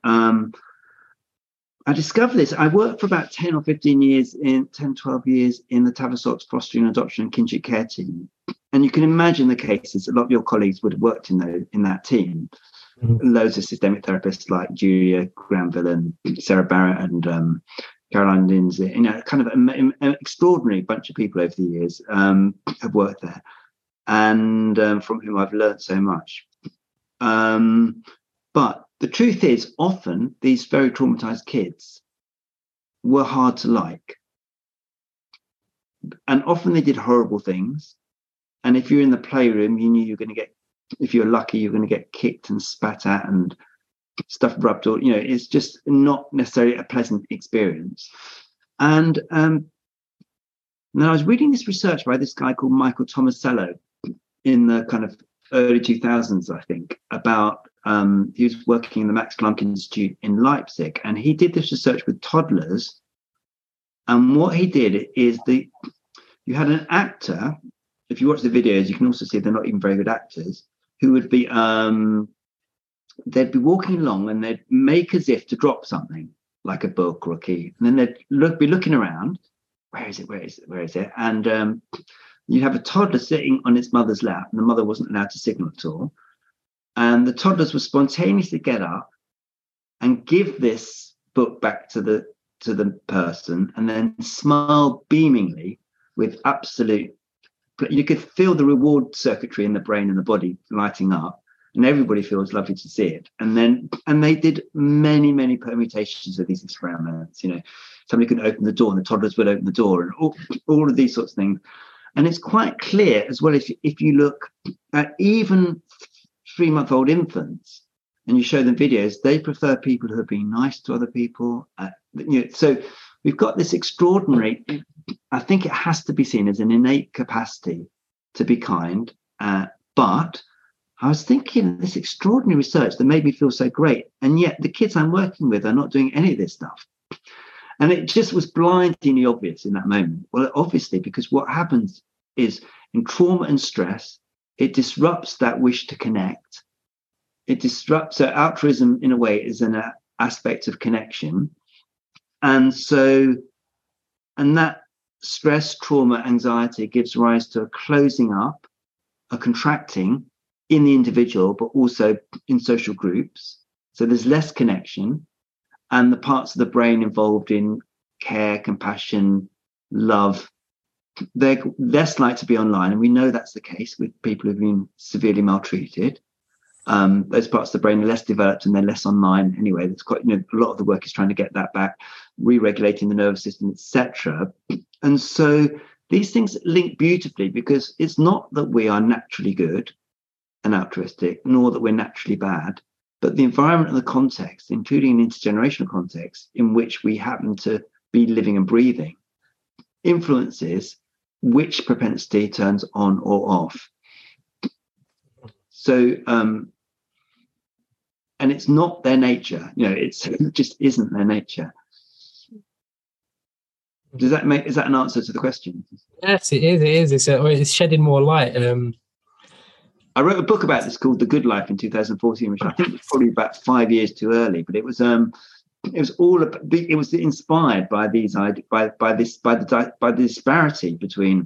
C: I discovered this. I worked for about 10 or 12 years in the Tavistock's fostering, adoption and kinship care team. And you can imagine the cases. A lot of your colleagues would have worked in that team. Mm-hmm. Loads of systemic therapists like Julia Granville and Sarah Barrett and Caroline Lindsay, kind of an extraordinary bunch of people over the years have worked there, and from whom I've learned so much. But the truth is, often these very traumatized kids were hard to like. And often they did horrible things. And if you're in the playroom, you knew you're going to get, if you're lucky, you're going to get kicked and spat at and stuff rubbed, or, it's just not necessarily a pleasant experience. And now I was reading this research by this guy called Michael Tomasello in the kind of early 2000s, I think, about he was working in the Max Planck Institute in Leipzig, and he did this research with toddlers. And what he did is you had an actor. If you watch the videos, you can also see they're not even very good actors, who would be they'd be walking along and they'd make as if to drop something like a book or a key, and then they'd be looking around. Where is it? And you'd have a toddler sitting on its mother's lap, and the mother wasn't allowed to signal at all. And the toddlers would spontaneously get up and give this book back to the person, and then smile beamingly with absolute. You could feel the reward circuitry in the brain and the body lighting up, and everybody feels lovely to see it. And they did many, many permutations of these experiments. Somebody could open the door and the toddlers would open the door, and all of these sorts of things. And it's quite clear as well, if you look at even 3-month-old infants and you show them videos, they prefer people who are being nice to other people. So we've got this extraordinary, I think it has to be seen as an innate capacity to be kind. But I was thinking this extraordinary research that made me feel so great. And yet the kids I'm working with are not doing any of this stuff. And it just was blindingly obvious in that moment. Well, obviously, because what happens is in trauma and stress, it disrupts that wish to connect. It disrupts, so altruism in a way is an aspect of connection. And that stress, trauma, anxiety gives rise to a closing up, a contracting in the individual, but also in social groups. So there's less connection. And the parts of the brain involved in care, compassion, love, they're less likely to be online. And we know that's the case with people who've been severely maltreated. Those parts of the brain are less developed and they're less online anyway. That's quite, a lot of the work is trying to get that back, re-regulating the nervous system, etc. And so these things link beautifully, because it's not that we are naturally good and altruistic, nor that we're naturally bad. But the environment and the context, including an intergenerational context in which we happen to be living and breathing, influences which propensity turns on or off. So, and it's not their nature, it just isn't their nature. Is that an answer to the question?
D: Yes, it is. It's shedding more light.
C: I wrote a book about this called The Good Life in 2014, which I think was probably about 5 years too early, but it was inspired by these by the disparity between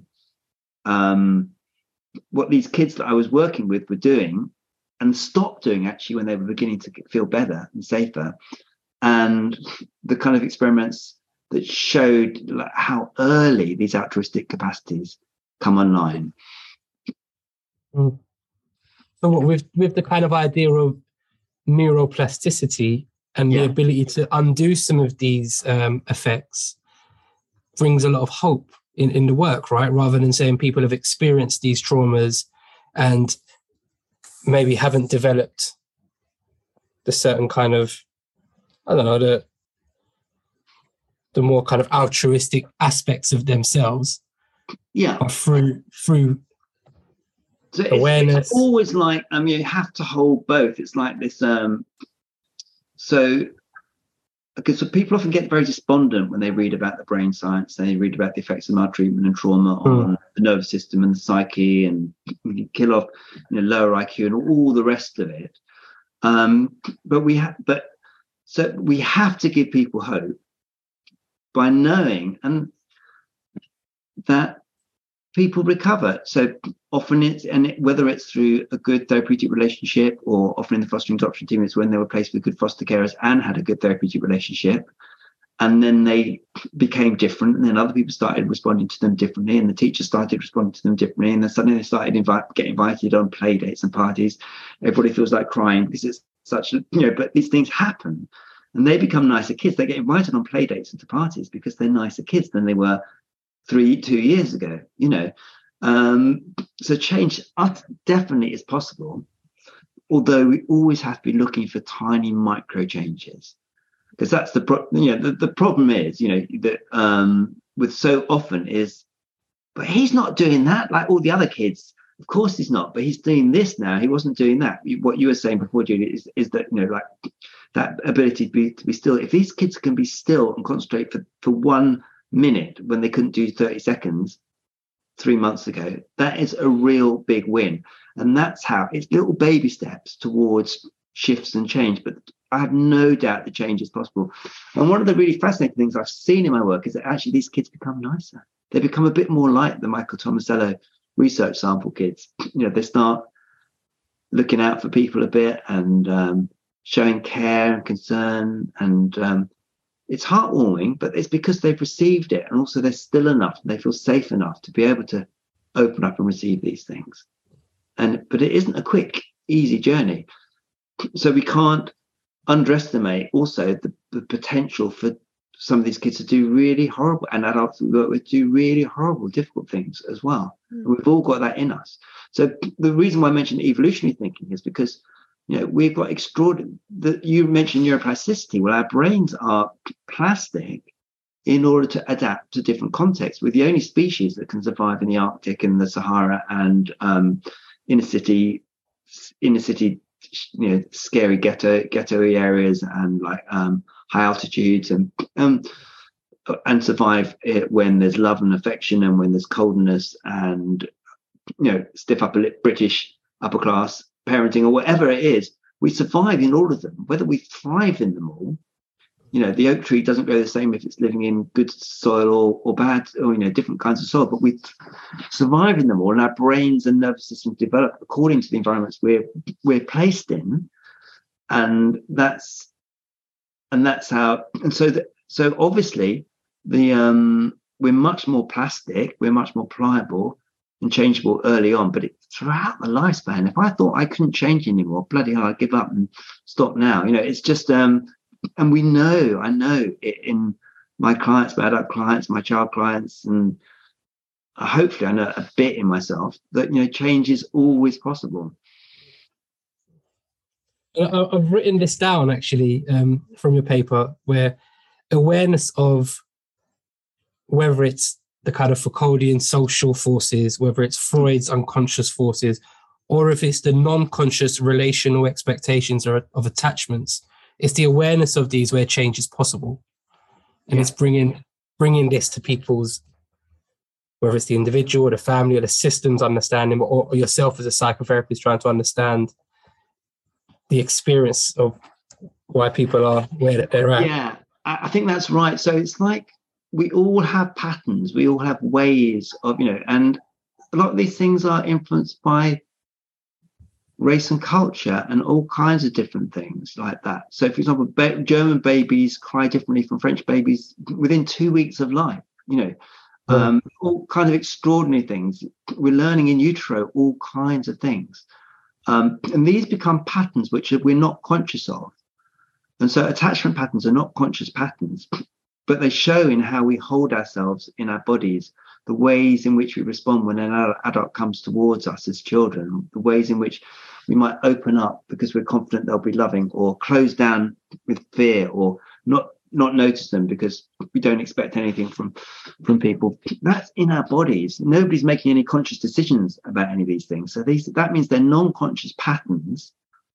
C: what these kids that I was working with were doing and stopped doing actually when they were beginning to feel better and safer, and the kind of experiments that showed how early these altruistic capacities come online.
D: Mm. So with the kind of idea of neuroplasticity and the ability to undo some of these effects brings a lot of hope in the work, right? Rather than saying people have experienced these traumas and maybe haven't developed the certain kind of, I don't know, the more kind of altruistic aspects of themselves.
C: Yeah.
D: Through
C: so
D: awareness.
C: It's always like, you have to hold both. It's like this, so people often get very despondent when they read about the brain science. They read about the effects of maltreatment and trauma on the nervous system and the psyche, and kill off lower IQ and all the rest of it. But we have to give people hope by knowing and that people recover. So often whether it's through a good therapeutic relationship, or often in the fostering adoption team, it's when they were placed with good foster carers and had a good therapeutic relationship. And then they became different, and then other people started responding to them differently, and the teachers started responding to them differently, and then suddenly they started getting invited on play dates and parties. Everybody feels like crying because but these things happen, and they become nicer kids. They get invited on play dates and to parties because they're nicer kids than they were 2 years ago. So change definitely is possible, although we always have to be looking for tiny micro changes, because that's the problem is, that with so often is, but he's not doing that like all the other kids. Of course he's not, but he's doing this now. He wasn't doing that. What you were saying before, Julie, is that, like that ability to be still. If these kids can be still and concentrate for 1 minute when they couldn't do 30 seconds 3 months ago, that is a real big win. And that's how it's little baby steps towards shifts and change. But I have no doubt the change is possible. And one of the really fascinating things I've seen in my work is that actually these kids become nicer. They become a bit more like the Michael Tomasello research sample kids. They start looking out for people a bit and showing care and concern. And it's heartwarming, but it's because they've received it. And also they're still enough. They feel safe enough to be able to open up and receive these things. But it isn't a quick, easy journey. So we can't underestimate also the potential for some of these kids to do really horrible, and adults we work with do really horrible, difficult things as well. And we've all got that in us. So the reason why I mentioned evolutionary thinking is because, we've got extraordinary, you mentioned neuroplasticity. Well, our brains are plastic in order to adapt to different contexts. We're the only species that can survive in the Arctic and the Sahara and inner city, scary ghetto-y areas and like high altitudes and survive it when there's love and affection and when there's coldness and stiff upper lip British upper class parenting or whatever it is. We survive in all of them, whether we thrive in them all. The oak tree doesn't grow the same if it's living in good soil or bad, or different kinds of soil, but we survive in them all, and our brains and nervous systems develop according to the environments we're placed in. And that's how, and so obviously we're much more plastic, we're much more pliable and changeable early on, but throughout the lifespan, if I thought I couldn't change anymore, bloody hell, I'd give up and stop now. It's just and I know it in my clients, my adult clients, my child clients, and hopefully I know a bit in myself that change is always possible.
D: I've written this down actually from your paper, where awareness of whether it's the kind of Foucauldian social forces, whether it's Freud's unconscious forces, or if it's the non-conscious relational expectations of attachments, it's the awareness of these where change is possible. And it's bringing this to people's, whether it's the individual or the family or the systems understanding, or yourself as a psychotherapist trying to understand the experience of why people are where they're at.
C: Yeah, I think that's right. So it's like we all have patterns, we all have ways of, and a lot of these things are influenced by race and culture and all kinds of different things like that. So, for example, German babies cry differently from French babies within 2 weeks of life, all kinds of extraordinary things. We're learning in utero all kinds of things. And these become patterns which we're not conscious of. And so attachment patterns are not conscious patterns, but they show in how we hold ourselves in our bodies, the ways in which we respond when an adult comes towards us as children, the ways in which we might open up because we're confident they'll be loving, or close down with fear, or not notice them because we don't expect anything from people. That's in our bodies. Nobody's making any conscious decisions about any of these things. So that means they're non-conscious patterns.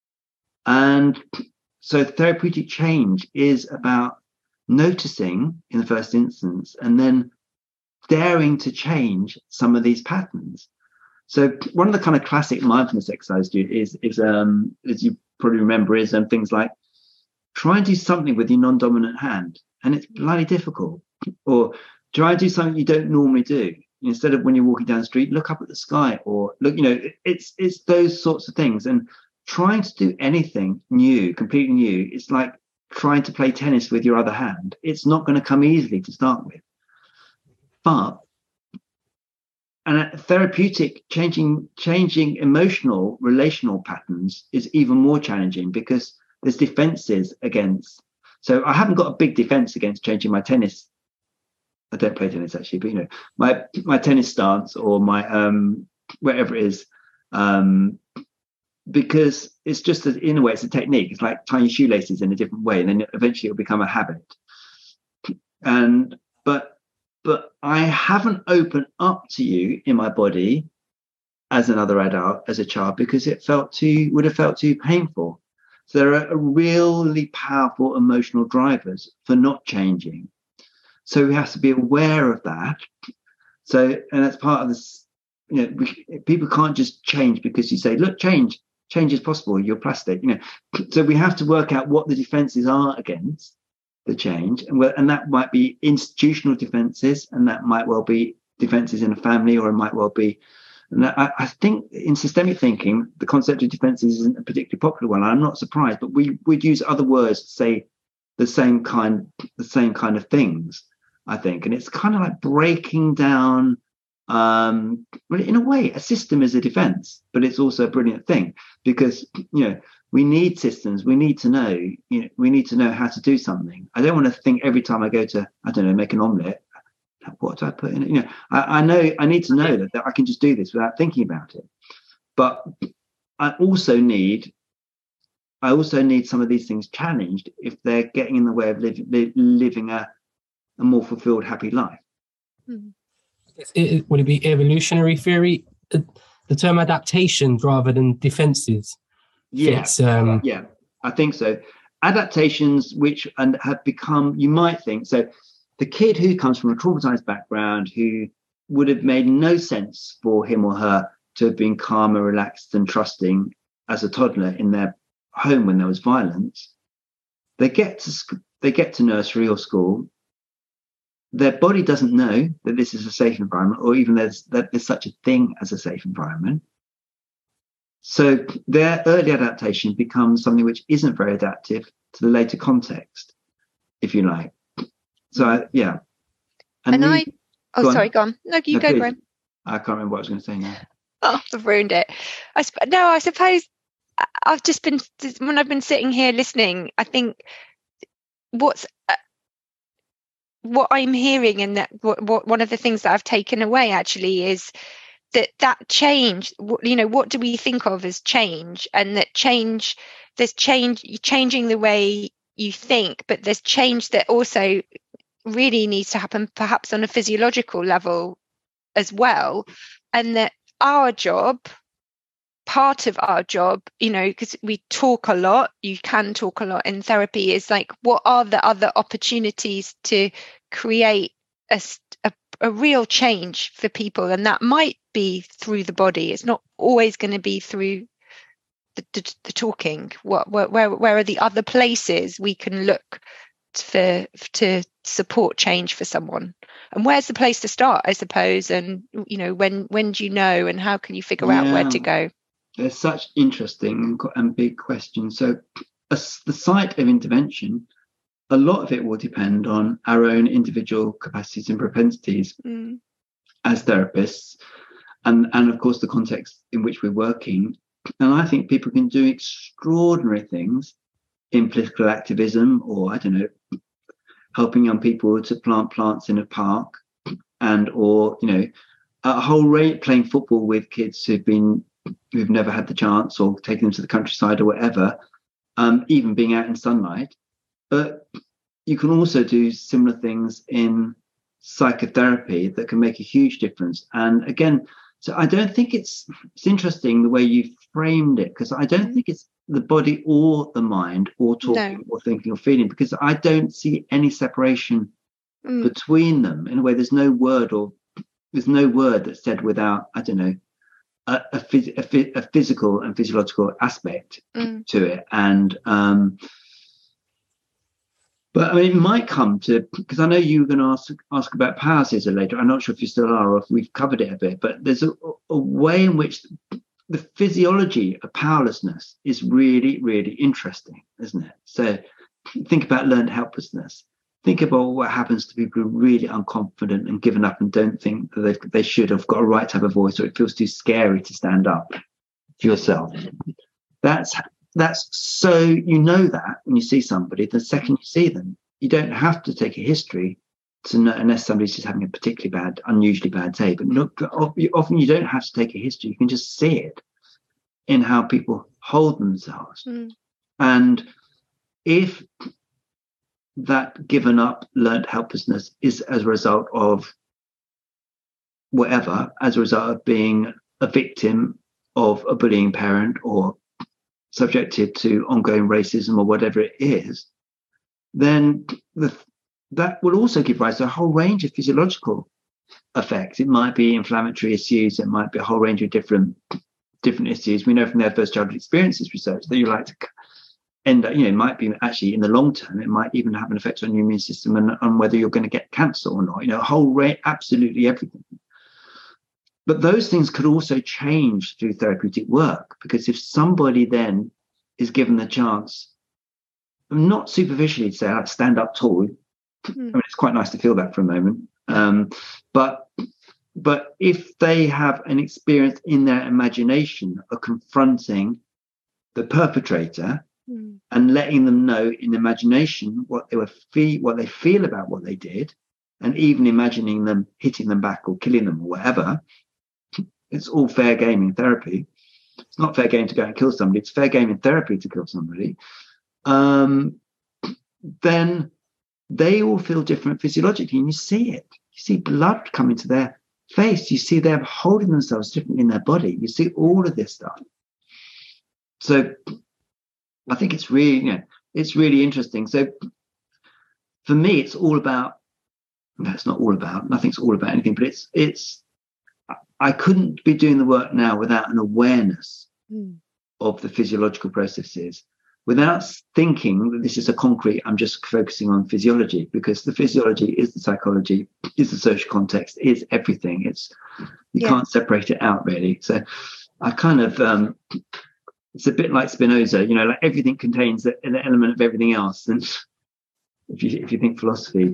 C: And so therapeutic change is about noticing in the first instance and then daring to change some of these patterns. So one of the kind of classic mindfulness exercises is as you probably remember, is things like try and do something with your non-dominant hand, and it's bloody difficult. Or try and do something you don't normally do. Instead of when you're walking down the street, look up at the sky, or look, it's those sorts of things. And trying to do anything new, completely new, it's like trying to play tennis with your other hand. It's not going to come easily to start with. But therapeutic changing emotional relational patterns is even more challenging, because there's defenses against. So I haven't got a big defense against changing my tennis. I don't play tennis actually, but you know, my tennis stance or my whatever it is, because it's just in a way it's a technique. It's like tying shoelaces in a different way, and then eventually it'll become a habit. And but I haven't opened up to you in my body as another adult, as a child, because it would have felt too painful. So there are really powerful emotional drivers for not changing. So we have to be aware of that. So, and that's part of this, you know, people can't just change because you say, look, change is possible. You're plastic, you know. So we have to work out what the defenses are against the change. And that might be institutional defenses, and that might well be defenses in a family, or it might well be. And I think in systemic thinking, the concept of defenses isn't a particularly popular one. I'm not surprised, but we'd use other words to say the same kind of things, I think. And it's kind of like breaking down, well, in a way, a system is a defense, but it's also a brilliant thing because, you know, we need systems. We need to know, you know, we need to know how to do something. I don't want to think every time I go to, I don't know, make an omelette, what do I put in it? You know, I know I need to know that I can just do this without thinking about it. But I also need some of these things challenged if they're getting in the way of living a more fulfilled, happy life.
D: Would it be evolutionary theory? The term adaptation rather than defenses.
C: Yeah, yeah, I think so. Adaptations which have become, you might think, so the kid who comes from a traumatized background, who would have made no sense for him or her to have been calm and relaxed and trusting as a toddler in their home when there was violence, they get to nursery or school. Their body doesn't know that this is a safe environment, or even that there's such a thing as a safe environment. So their early adaptation becomes something which isn't very adaptive to the later context, if you like. So
A: yeah. Go on. No, you go, Graham.
C: I can't remember what I was going to say now.
A: Oh, I've ruined it. I suppose I've just been, when I've been sitting here listening, I think what I'm hearing, and that what one of the things that I've taken away actually is that change, you know, what do we think of as change? And that change, there's change, changing the way you think, but there's change that also really needs to happen perhaps on a physiological level as well. And that part of our job, you know, because we talk a lot, you can talk a lot in therapy, is like, what are the other opportunities to create a real change for people? And that might be through the body. It's not always going to be through the talking. Where are the other places we can look to support change for someone? And where's the place to start, I suppose? And, you know, when do you know, and how can you figure out where to go?
C: There's such interesting and big questions. So the site of intervention, a lot of it will depend on our own individual capacities and propensities as therapists, and of course the context in which we're working. And I think people can do extraordinary things in political activism, or, I don't know, helping young people to plant plants in a park, and, or, you know, a whole rate, playing football with kids who've never had the chance, or taking them to the countryside or whatever, even being out in sunlight. But you can also do similar things in psychotherapy that can make a huge difference. And again, so I don't think it's interesting the way you framed it, because I don't think it's the body or the mind, or talking or thinking or feeling, because I don't see any separation between them. In a way, there's no word that's said without, I don't know, a physical and physiological aspect to it. And but I mean, it might come to, because I know you were going to ask about power scissor later. I'm not sure if you still are, or if we've covered it a bit, but there's a way in which the physiology of powerlessness is really, really interesting, isn't it? So think about learned helplessness. Think about what happens to people who are really unconfident and given up and don't think that they should have got a right to have a voice, or it feels too scary to stand up for yourself. That's that's so, you know, that when you see somebody, the second you see them, you don't have to take a history to know, unless somebody's just having a particularly bad, unusually bad day. But look, often you don't have to take a history. You can just see it in how people hold themselves. And if that given up, learned helplessness is as a result of whatever, as a result of being a victim of a bullying parent or subjected to ongoing racism or whatever it is, then that will also give rise to a whole range of physiological effects. It might be inflammatory issues. It might be a whole range of different issues. We know from their first childhood experiences research that you like to end up, it might be actually in the long term, it might even have an effect on your immune system and on whether you're going to get cancer or not, a whole range, absolutely everything. But those things could also change through therapeutic work, because if somebody then is given the chance, not superficially to say, like, stand up tall, I mean, it's quite nice to feel that for a moment, but if they have an experience in their imagination of confronting the perpetrator and letting them know in imagination what they feel about what they did, and even imagining them hitting them back or killing them or whatever, it's all fair game in therapy. It's not fair game to go and kill somebody. It's fair game in therapy to kill somebody. Then they all feel different physiologically, and you see it. You see blood coming to their face. You see them holding themselves differently in their body. You see all of this stuff. So I think it's really interesting. So for me, it's all about. No, it's not all about. Nothing's all about anything. But it's. I couldn't be doing the work now without an awareness of the physiological processes, without thinking that this is a concrete, I'm just focusing on physiology, because the physiology is the psychology, is the social context, is everything. You can't separate it out, really. So I kind of, it's a bit like Spinoza, like everything contains an element of everything else. And if you think philosophy.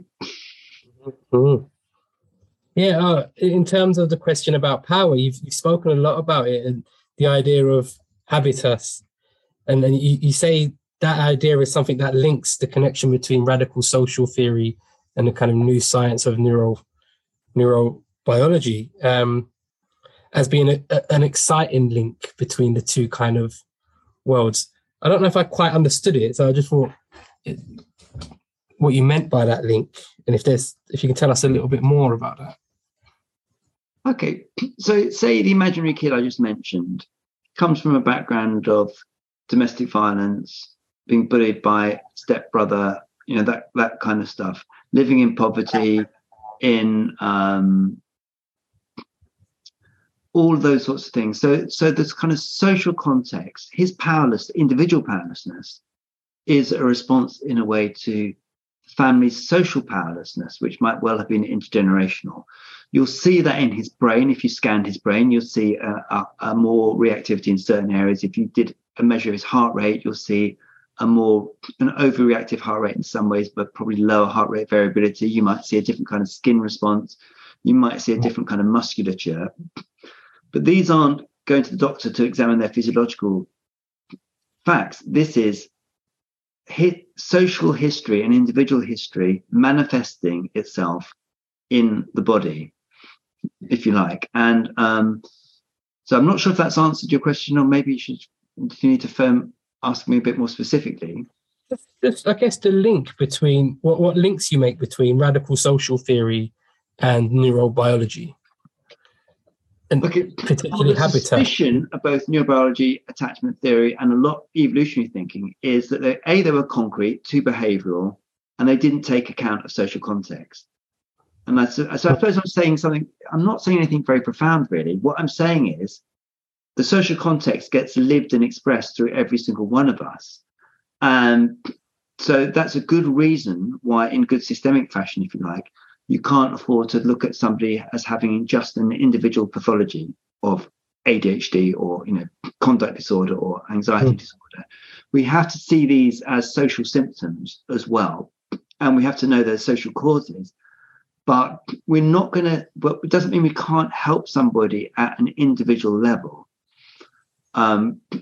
D: Yeah, in terms of the question about power, you've spoken a lot about it and the idea of habitus. And then you say that idea is something that links the connection between radical social theory and the kind of new science of neurobiology as being an exciting link between the two kind of worlds. I don't know if I quite understood it, so I just thought what you meant by that link, and if you can tell us a little bit more about that.
C: Okay, so say the imaginary kid I just mentioned comes from a background of domestic violence, being bullied by stepbrother, that kind of stuff, living in poverty, in all of those sorts of things. So this kind of social context, his individual powerlessness is a response in a way to family's social powerlessness, which might well have been intergenerational. You'll see that in his brain. If you scanned his brain, you'll see a more reactivity in certain areas. If you did a measure of his heart rate, you'll see an overreactive heart rate in some ways, but probably lower heart rate variability. You might see a different kind of skin response. You might see a different kind of musculature. But these aren't going to the doctor to examine their physiological facts. This is social history and individual history manifesting itself in the body, if you like. And so I'm not sure if that's answered your question, or maybe you need to ask me a bit more specifically.
D: I guess the link between what links you make between radical social theory and neurobiology. And particularly
C: the suspicion of both neurobiology, attachment theory, and a lot of evolutionary thinking is that they were concrete, too behavioral, and they didn't take account of social context. And so I suppose I'm saying something. I'm not saying anything very profound, really. What I'm saying is the social context gets lived and expressed through every single one of us. And so that's a good reason why, in good systemic fashion, if you like, you can't afford to look at somebody as having just an individual pathology of ADHD or, conduct disorder or anxiety disorder. We have to see these as social symptoms as well. And we have to know their social causes. But but it doesn't mean we can't help somebody at an individual level.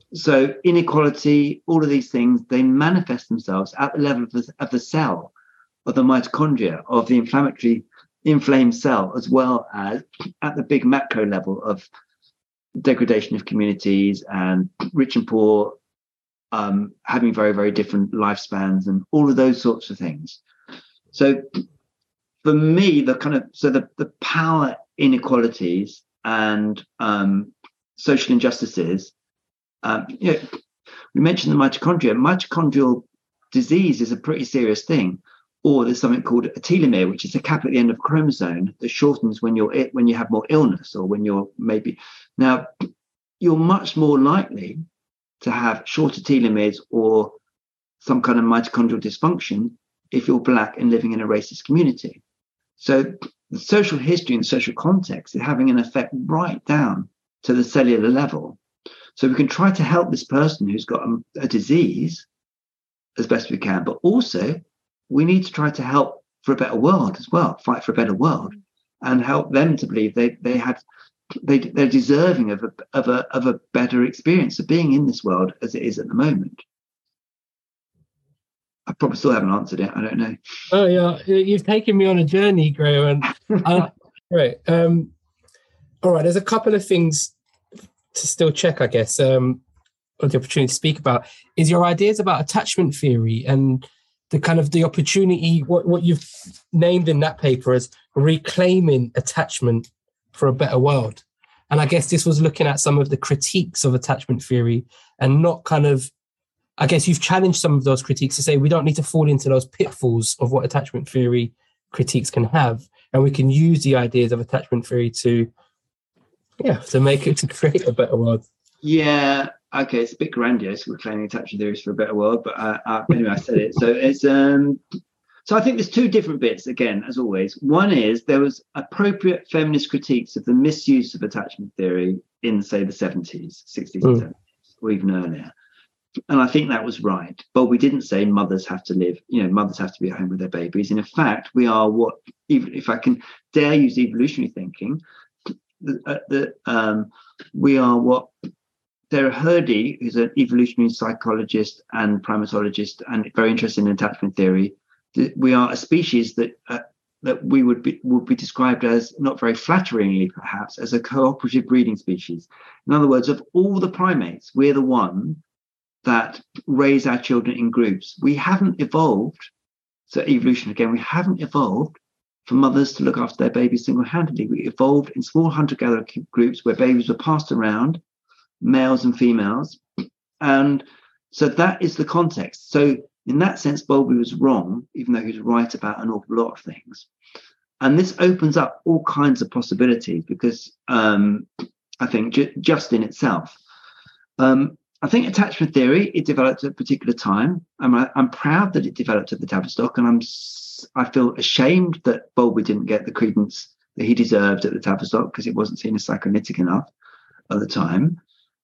C: So inequality, all of these things, they manifest themselves at the level of the cell, of the mitochondria, of the inflamed cell, as well as at the big macro level of degradation of communities and rich and poor having very, very different lifespans and all of those sorts of things. So for me, the power inequalities and social injustices, we mentioned the mitochondria. Mitochondrial disease is a pretty serious thing. Or there's something called a telomere, which is a cap at the end of a chromosome that shortens when you have more illness, or when you're maybe. Now, you're much more likely to have shorter telomeres or some kind of mitochondrial dysfunction if you're Black and living in a racist community. So the social history and the social context is having an effect right down to the cellular level. So we can try to help this person who's got a disease as best we can, but also we need to try to help for a better world as well, fight for a better world, and help them to believe they're deserving of a better experience of being in this world as it is at the moment. I probably still haven't answered it. I don't know.
D: Oh yeah, you've taken me on a journey, Graham. Right. All right. There's a couple of things to still check, I guess. On the opportunity to speak about is your ideas about attachment theory and the kind of the opportunity, what you've named in that paper as reclaiming attachment for a better world. And I guess this was looking at some of the critiques of attachment theory and not kind of, I guess you've challenged some of those critiques to say we don't need to fall into those pitfalls of what attachment theory critiques can have. And we can use the ideas of attachment theory to create a better world.
C: Yeah. Okay, it's a bit grandiose. We're claiming attachment theories for a better world, but anyway, I said it. So it's so I think there's two different bits again, as always. One is there was appropriate feminist critiques of the misuse of attachment theory in, say, the 70s, 60s, and 70s, or even earlier, and I think that was right. But we didn't say mothers have to live, mothers have to be at home with their babies. And in fact, we are what, even if I can dare use evolutionary thinking, we are what. Sarah Hrdy, who's an evolutionary psychologist and primatologist and very interested in attachment theory, we are a species that we would be described as, not very flatteringly perhaps, as a cooperative breeding species. In other words, of all the primates, we're the one that raise our children in groups. We haven't evolved, so evolution again, we haven't evolved for mothers to look after their babies single-handedly. We evolved in small hunter-gatherer groups where babies were passed around, males and females, and so that is the context. So in that sense, Bowlby was wrong, even though he was right about an awful lot of things. And this opens up all kinds of possibilities because I think just in itself, I think attachment theory, it developed at a particular time. I'm proud that it developed at the Tavistock, and I feel ashamed that Bowlby didn't get the credence that he deserved at the Tavistock because it wasn't seen as psychoanalytic enough at the time.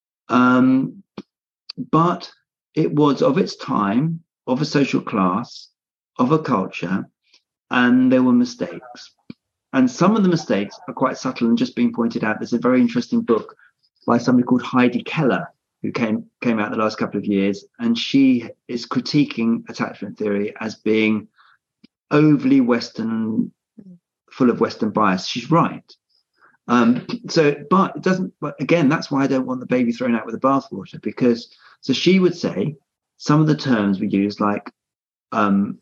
C: But it was of its time, of a social class, of a culture, and there were mistakes. And some of the mistakes are quite subtle and just being pointed out. There's a very interesting book by somebody called Heidi Keller, who came out the last couple of years, and she is critiquing attachment theory as being overly Western, full of Western bias. She's right. But it doesn't, but again, that's why I don't want the baby thrown out with the bathwater, because, so she would say some of the terms we use, like an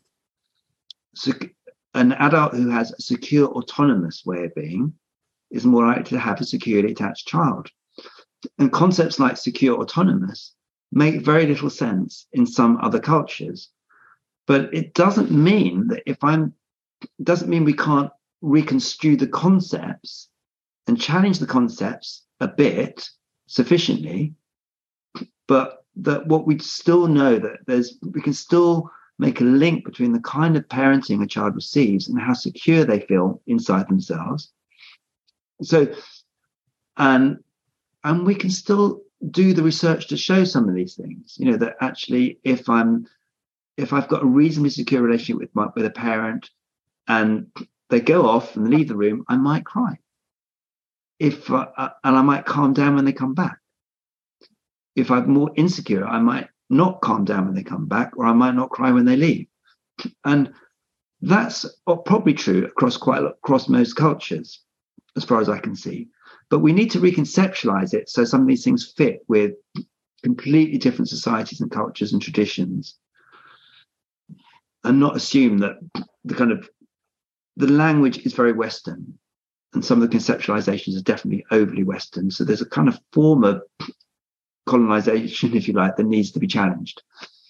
C: adult who has a secure, autonomous way of being is more likely to have a securely attached child. And concepts like secure, autonomous make very little sense in some other cultures. But it doesn't mean that it doesn't mean we can't reconstruct the concepts and challenge the concepts a bit sufficiently, but that what we still know that we can still make a link between the kind of parenting a child receives and how secure they feel inside themselves. So, and we can still do the research to show some of these things, that actually if I've got a reasonably secure relationship with a parent and they go off and leave the room, I might cry. And I might calm down when they come back. if I'm more insecure, I might not calm down when they come back, or I might not cry when they leave. And that's probably true across most cultures, as far as I can see. But we need to reconceptualize it so some of these things fit with completely different societies and cultures and traditions, and not assume that the language is very Western, and some of the conceptualizations are definitely overly Western. So there's a kind of form of colonization, if you like, that needs to be challenged.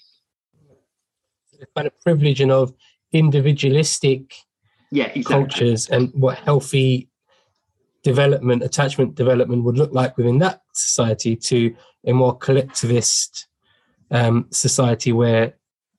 D: The kind of privileging of individualistic cultures and what healthy attachment development would look like within that society, to a more collectivist society where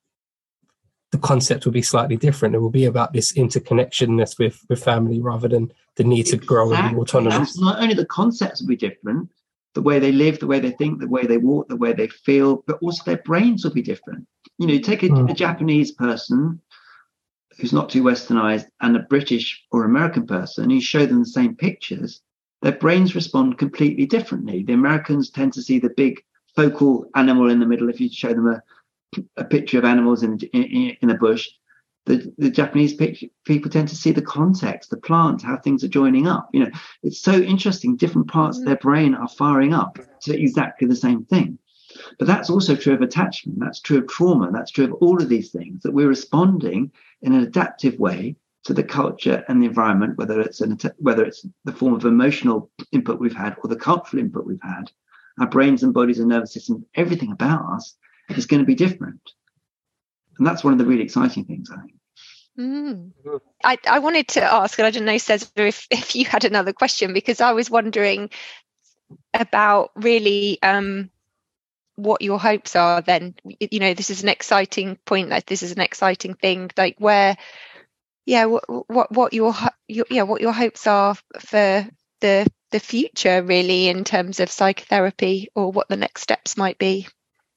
D: the concept will be slightly different. It will be about this interconnectedness with family rather than the need to grow and be autonomous.
C: Not only the concepts will be different, the way they live, the way they think, the way they walk, the way they feel, but also their brains will be different. You know, take a Japanese person who's not too westernized and a British or American person, you show them the same pictures, their brains respond completely differently. The Americans tend to see the big focal animal in the middle. If you show them a picture of animals in a bush, the Japanese people tend to see the context, the plants, how things are joining up. You know, it's so interesting. Different parts of their brain are firing up to exactly the same thing. But that's also true of attachment. That's true of trauma. That's true of all of these things, that we're responding in an adaptive way to the culture and the environment, whether it's the form of emotional input we've had or the cultural input we've had. Our brains and bodies and nervous system, everything about us is going to be different. And that's one of the really exciting things, I think.
A: I wanted to ask, and I didn't know, Cesar, if you had another question, because I was wondering about really what your hopes are then. You know, this is an exciting point, like this is an exciting thing, like where, what your hopes are for the future, really, in terms of psychotherapy, or what the next steps might be.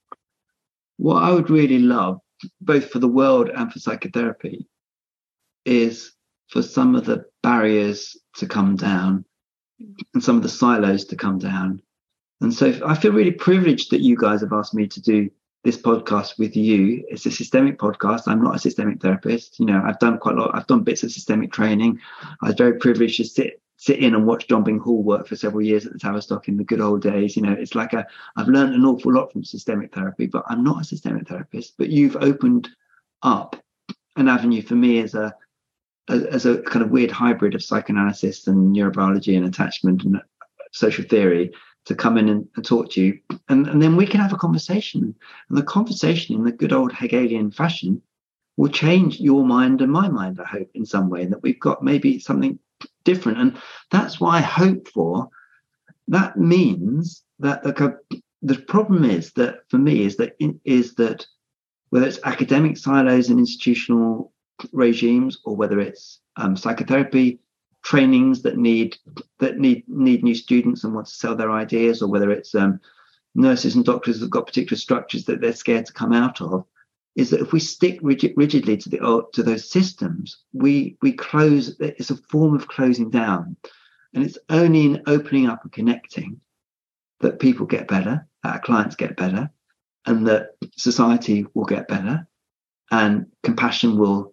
C: What I would really love, both for the world and for psychotherapy, is for some of the barriers to come down and some of the silos to come down. And so I feel really privileged that you guys have asked me to do this podcast with you. It's a systemic podcast. I'm not a systemic therapist. You know, I've done quite a lot. I've done bits of systemic training. I was very privileged to sit in and watch John Bing Hall work for several years at the Tavistock in the good old days. You know, it's like I've learned an awful lot from systemic therapy, but I'm not a systemic therapist. But you've opened up an avenue for me as a kind of weird hybrid of psychoanalysis and neurobiology and attachment and social theory to come in and talk to you. And then we can have a conversation. And the conversation in the good old Hegelian fashion will change your mind and my mind, I hope, in some way, that we've got maybe something different. And that's what I hope for. That means that the problem is that, for me, is that whether it's academic silos and institutional regimes, or whether it's psychotherapy trainings that need new students and want to sell their ideas, or whether it's nurses and doctors that've got particular structures that they're scared to come out of, is that if we stick rigidly to those systems, we close. It's a form of closing down, and it's only in opening up and connecting that people get better, that our clients get better, and that society will get better, and compassion will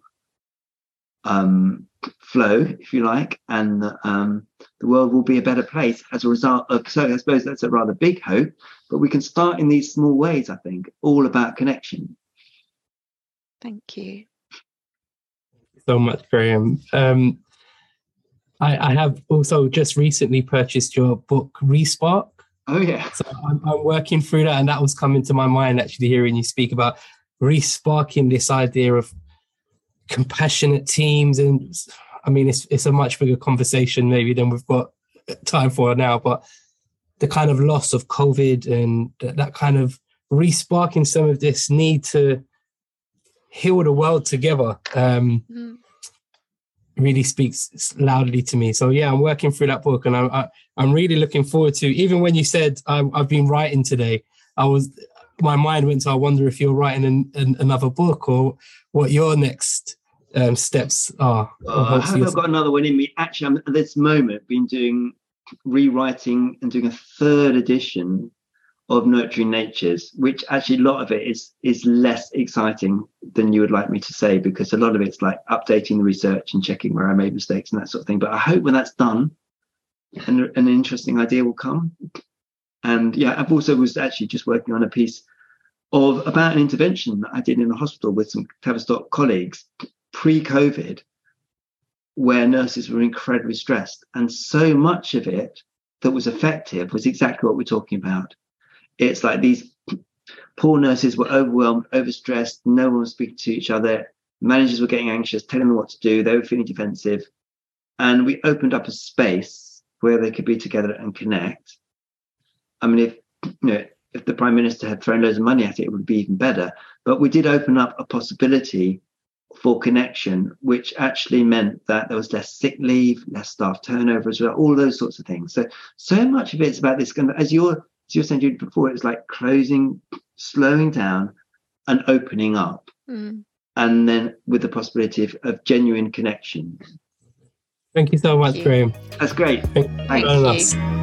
C: flow, if you like, and the world will be a better place as a result of. So I suppose that's a rather big hope, but we can start in these small ways, I think, all about connection.
A: Thank you
D: so much, Graham. I have also just recently purchased your book, Respark.
C: Oh yeah.
D: So I'm working through that, and that was coming to my mind actually hearing you speak about resparking this idea of compassionate teams. And I mean, it's a much bigger conversation maybe than we've got time for now, but the kind of loss of COVID and that kind of resparking some of this need to heal the world together really speaks loudly to me. So yeah, I'm working through that book, and I'm really looking forward to, even when you said I've been writing today, my mind went to, I wonder if you're writing another book, or what your next steps are.
C: I haven't got another one in me. Actually, I'm at this moment been rewriting and doing a third edition of Nurturing Natures, which actually a lot of it is less exciting than you would like me to say, because a lot of it's like updating the research and checking where I made mistakes and that sort of thing. But I hope when that's done, an interesting idea will come. And yeah, I've also was actually just working on a piece about an intervention that I did in a hospital with some Tavistock colleagues pre-COVID, where nurses were incredibly stressed. And so much of it that was effective was exactly what we're talking about. It's like these poor nurses were overwhelmed, overstressed, no one was speaking to each other, managers were getting anxious, telling them what to do, they were feeling defensive. And we opened up a space where they could be together and connect. I mean, if the Prime Minister had thrown loads of money at it, it would be even better. But we did open up a possibility for connection, which actually meant that there was less sick leave, less staff turnover as well, all those sorts of things. So much of it's about this kind of, as you were saying, Judy, before, it was like closing, slowing down and opening up. And then with the possibility of genuine connection.
D: Thank you so much, Graham.
C: That's great.
A: Thank you.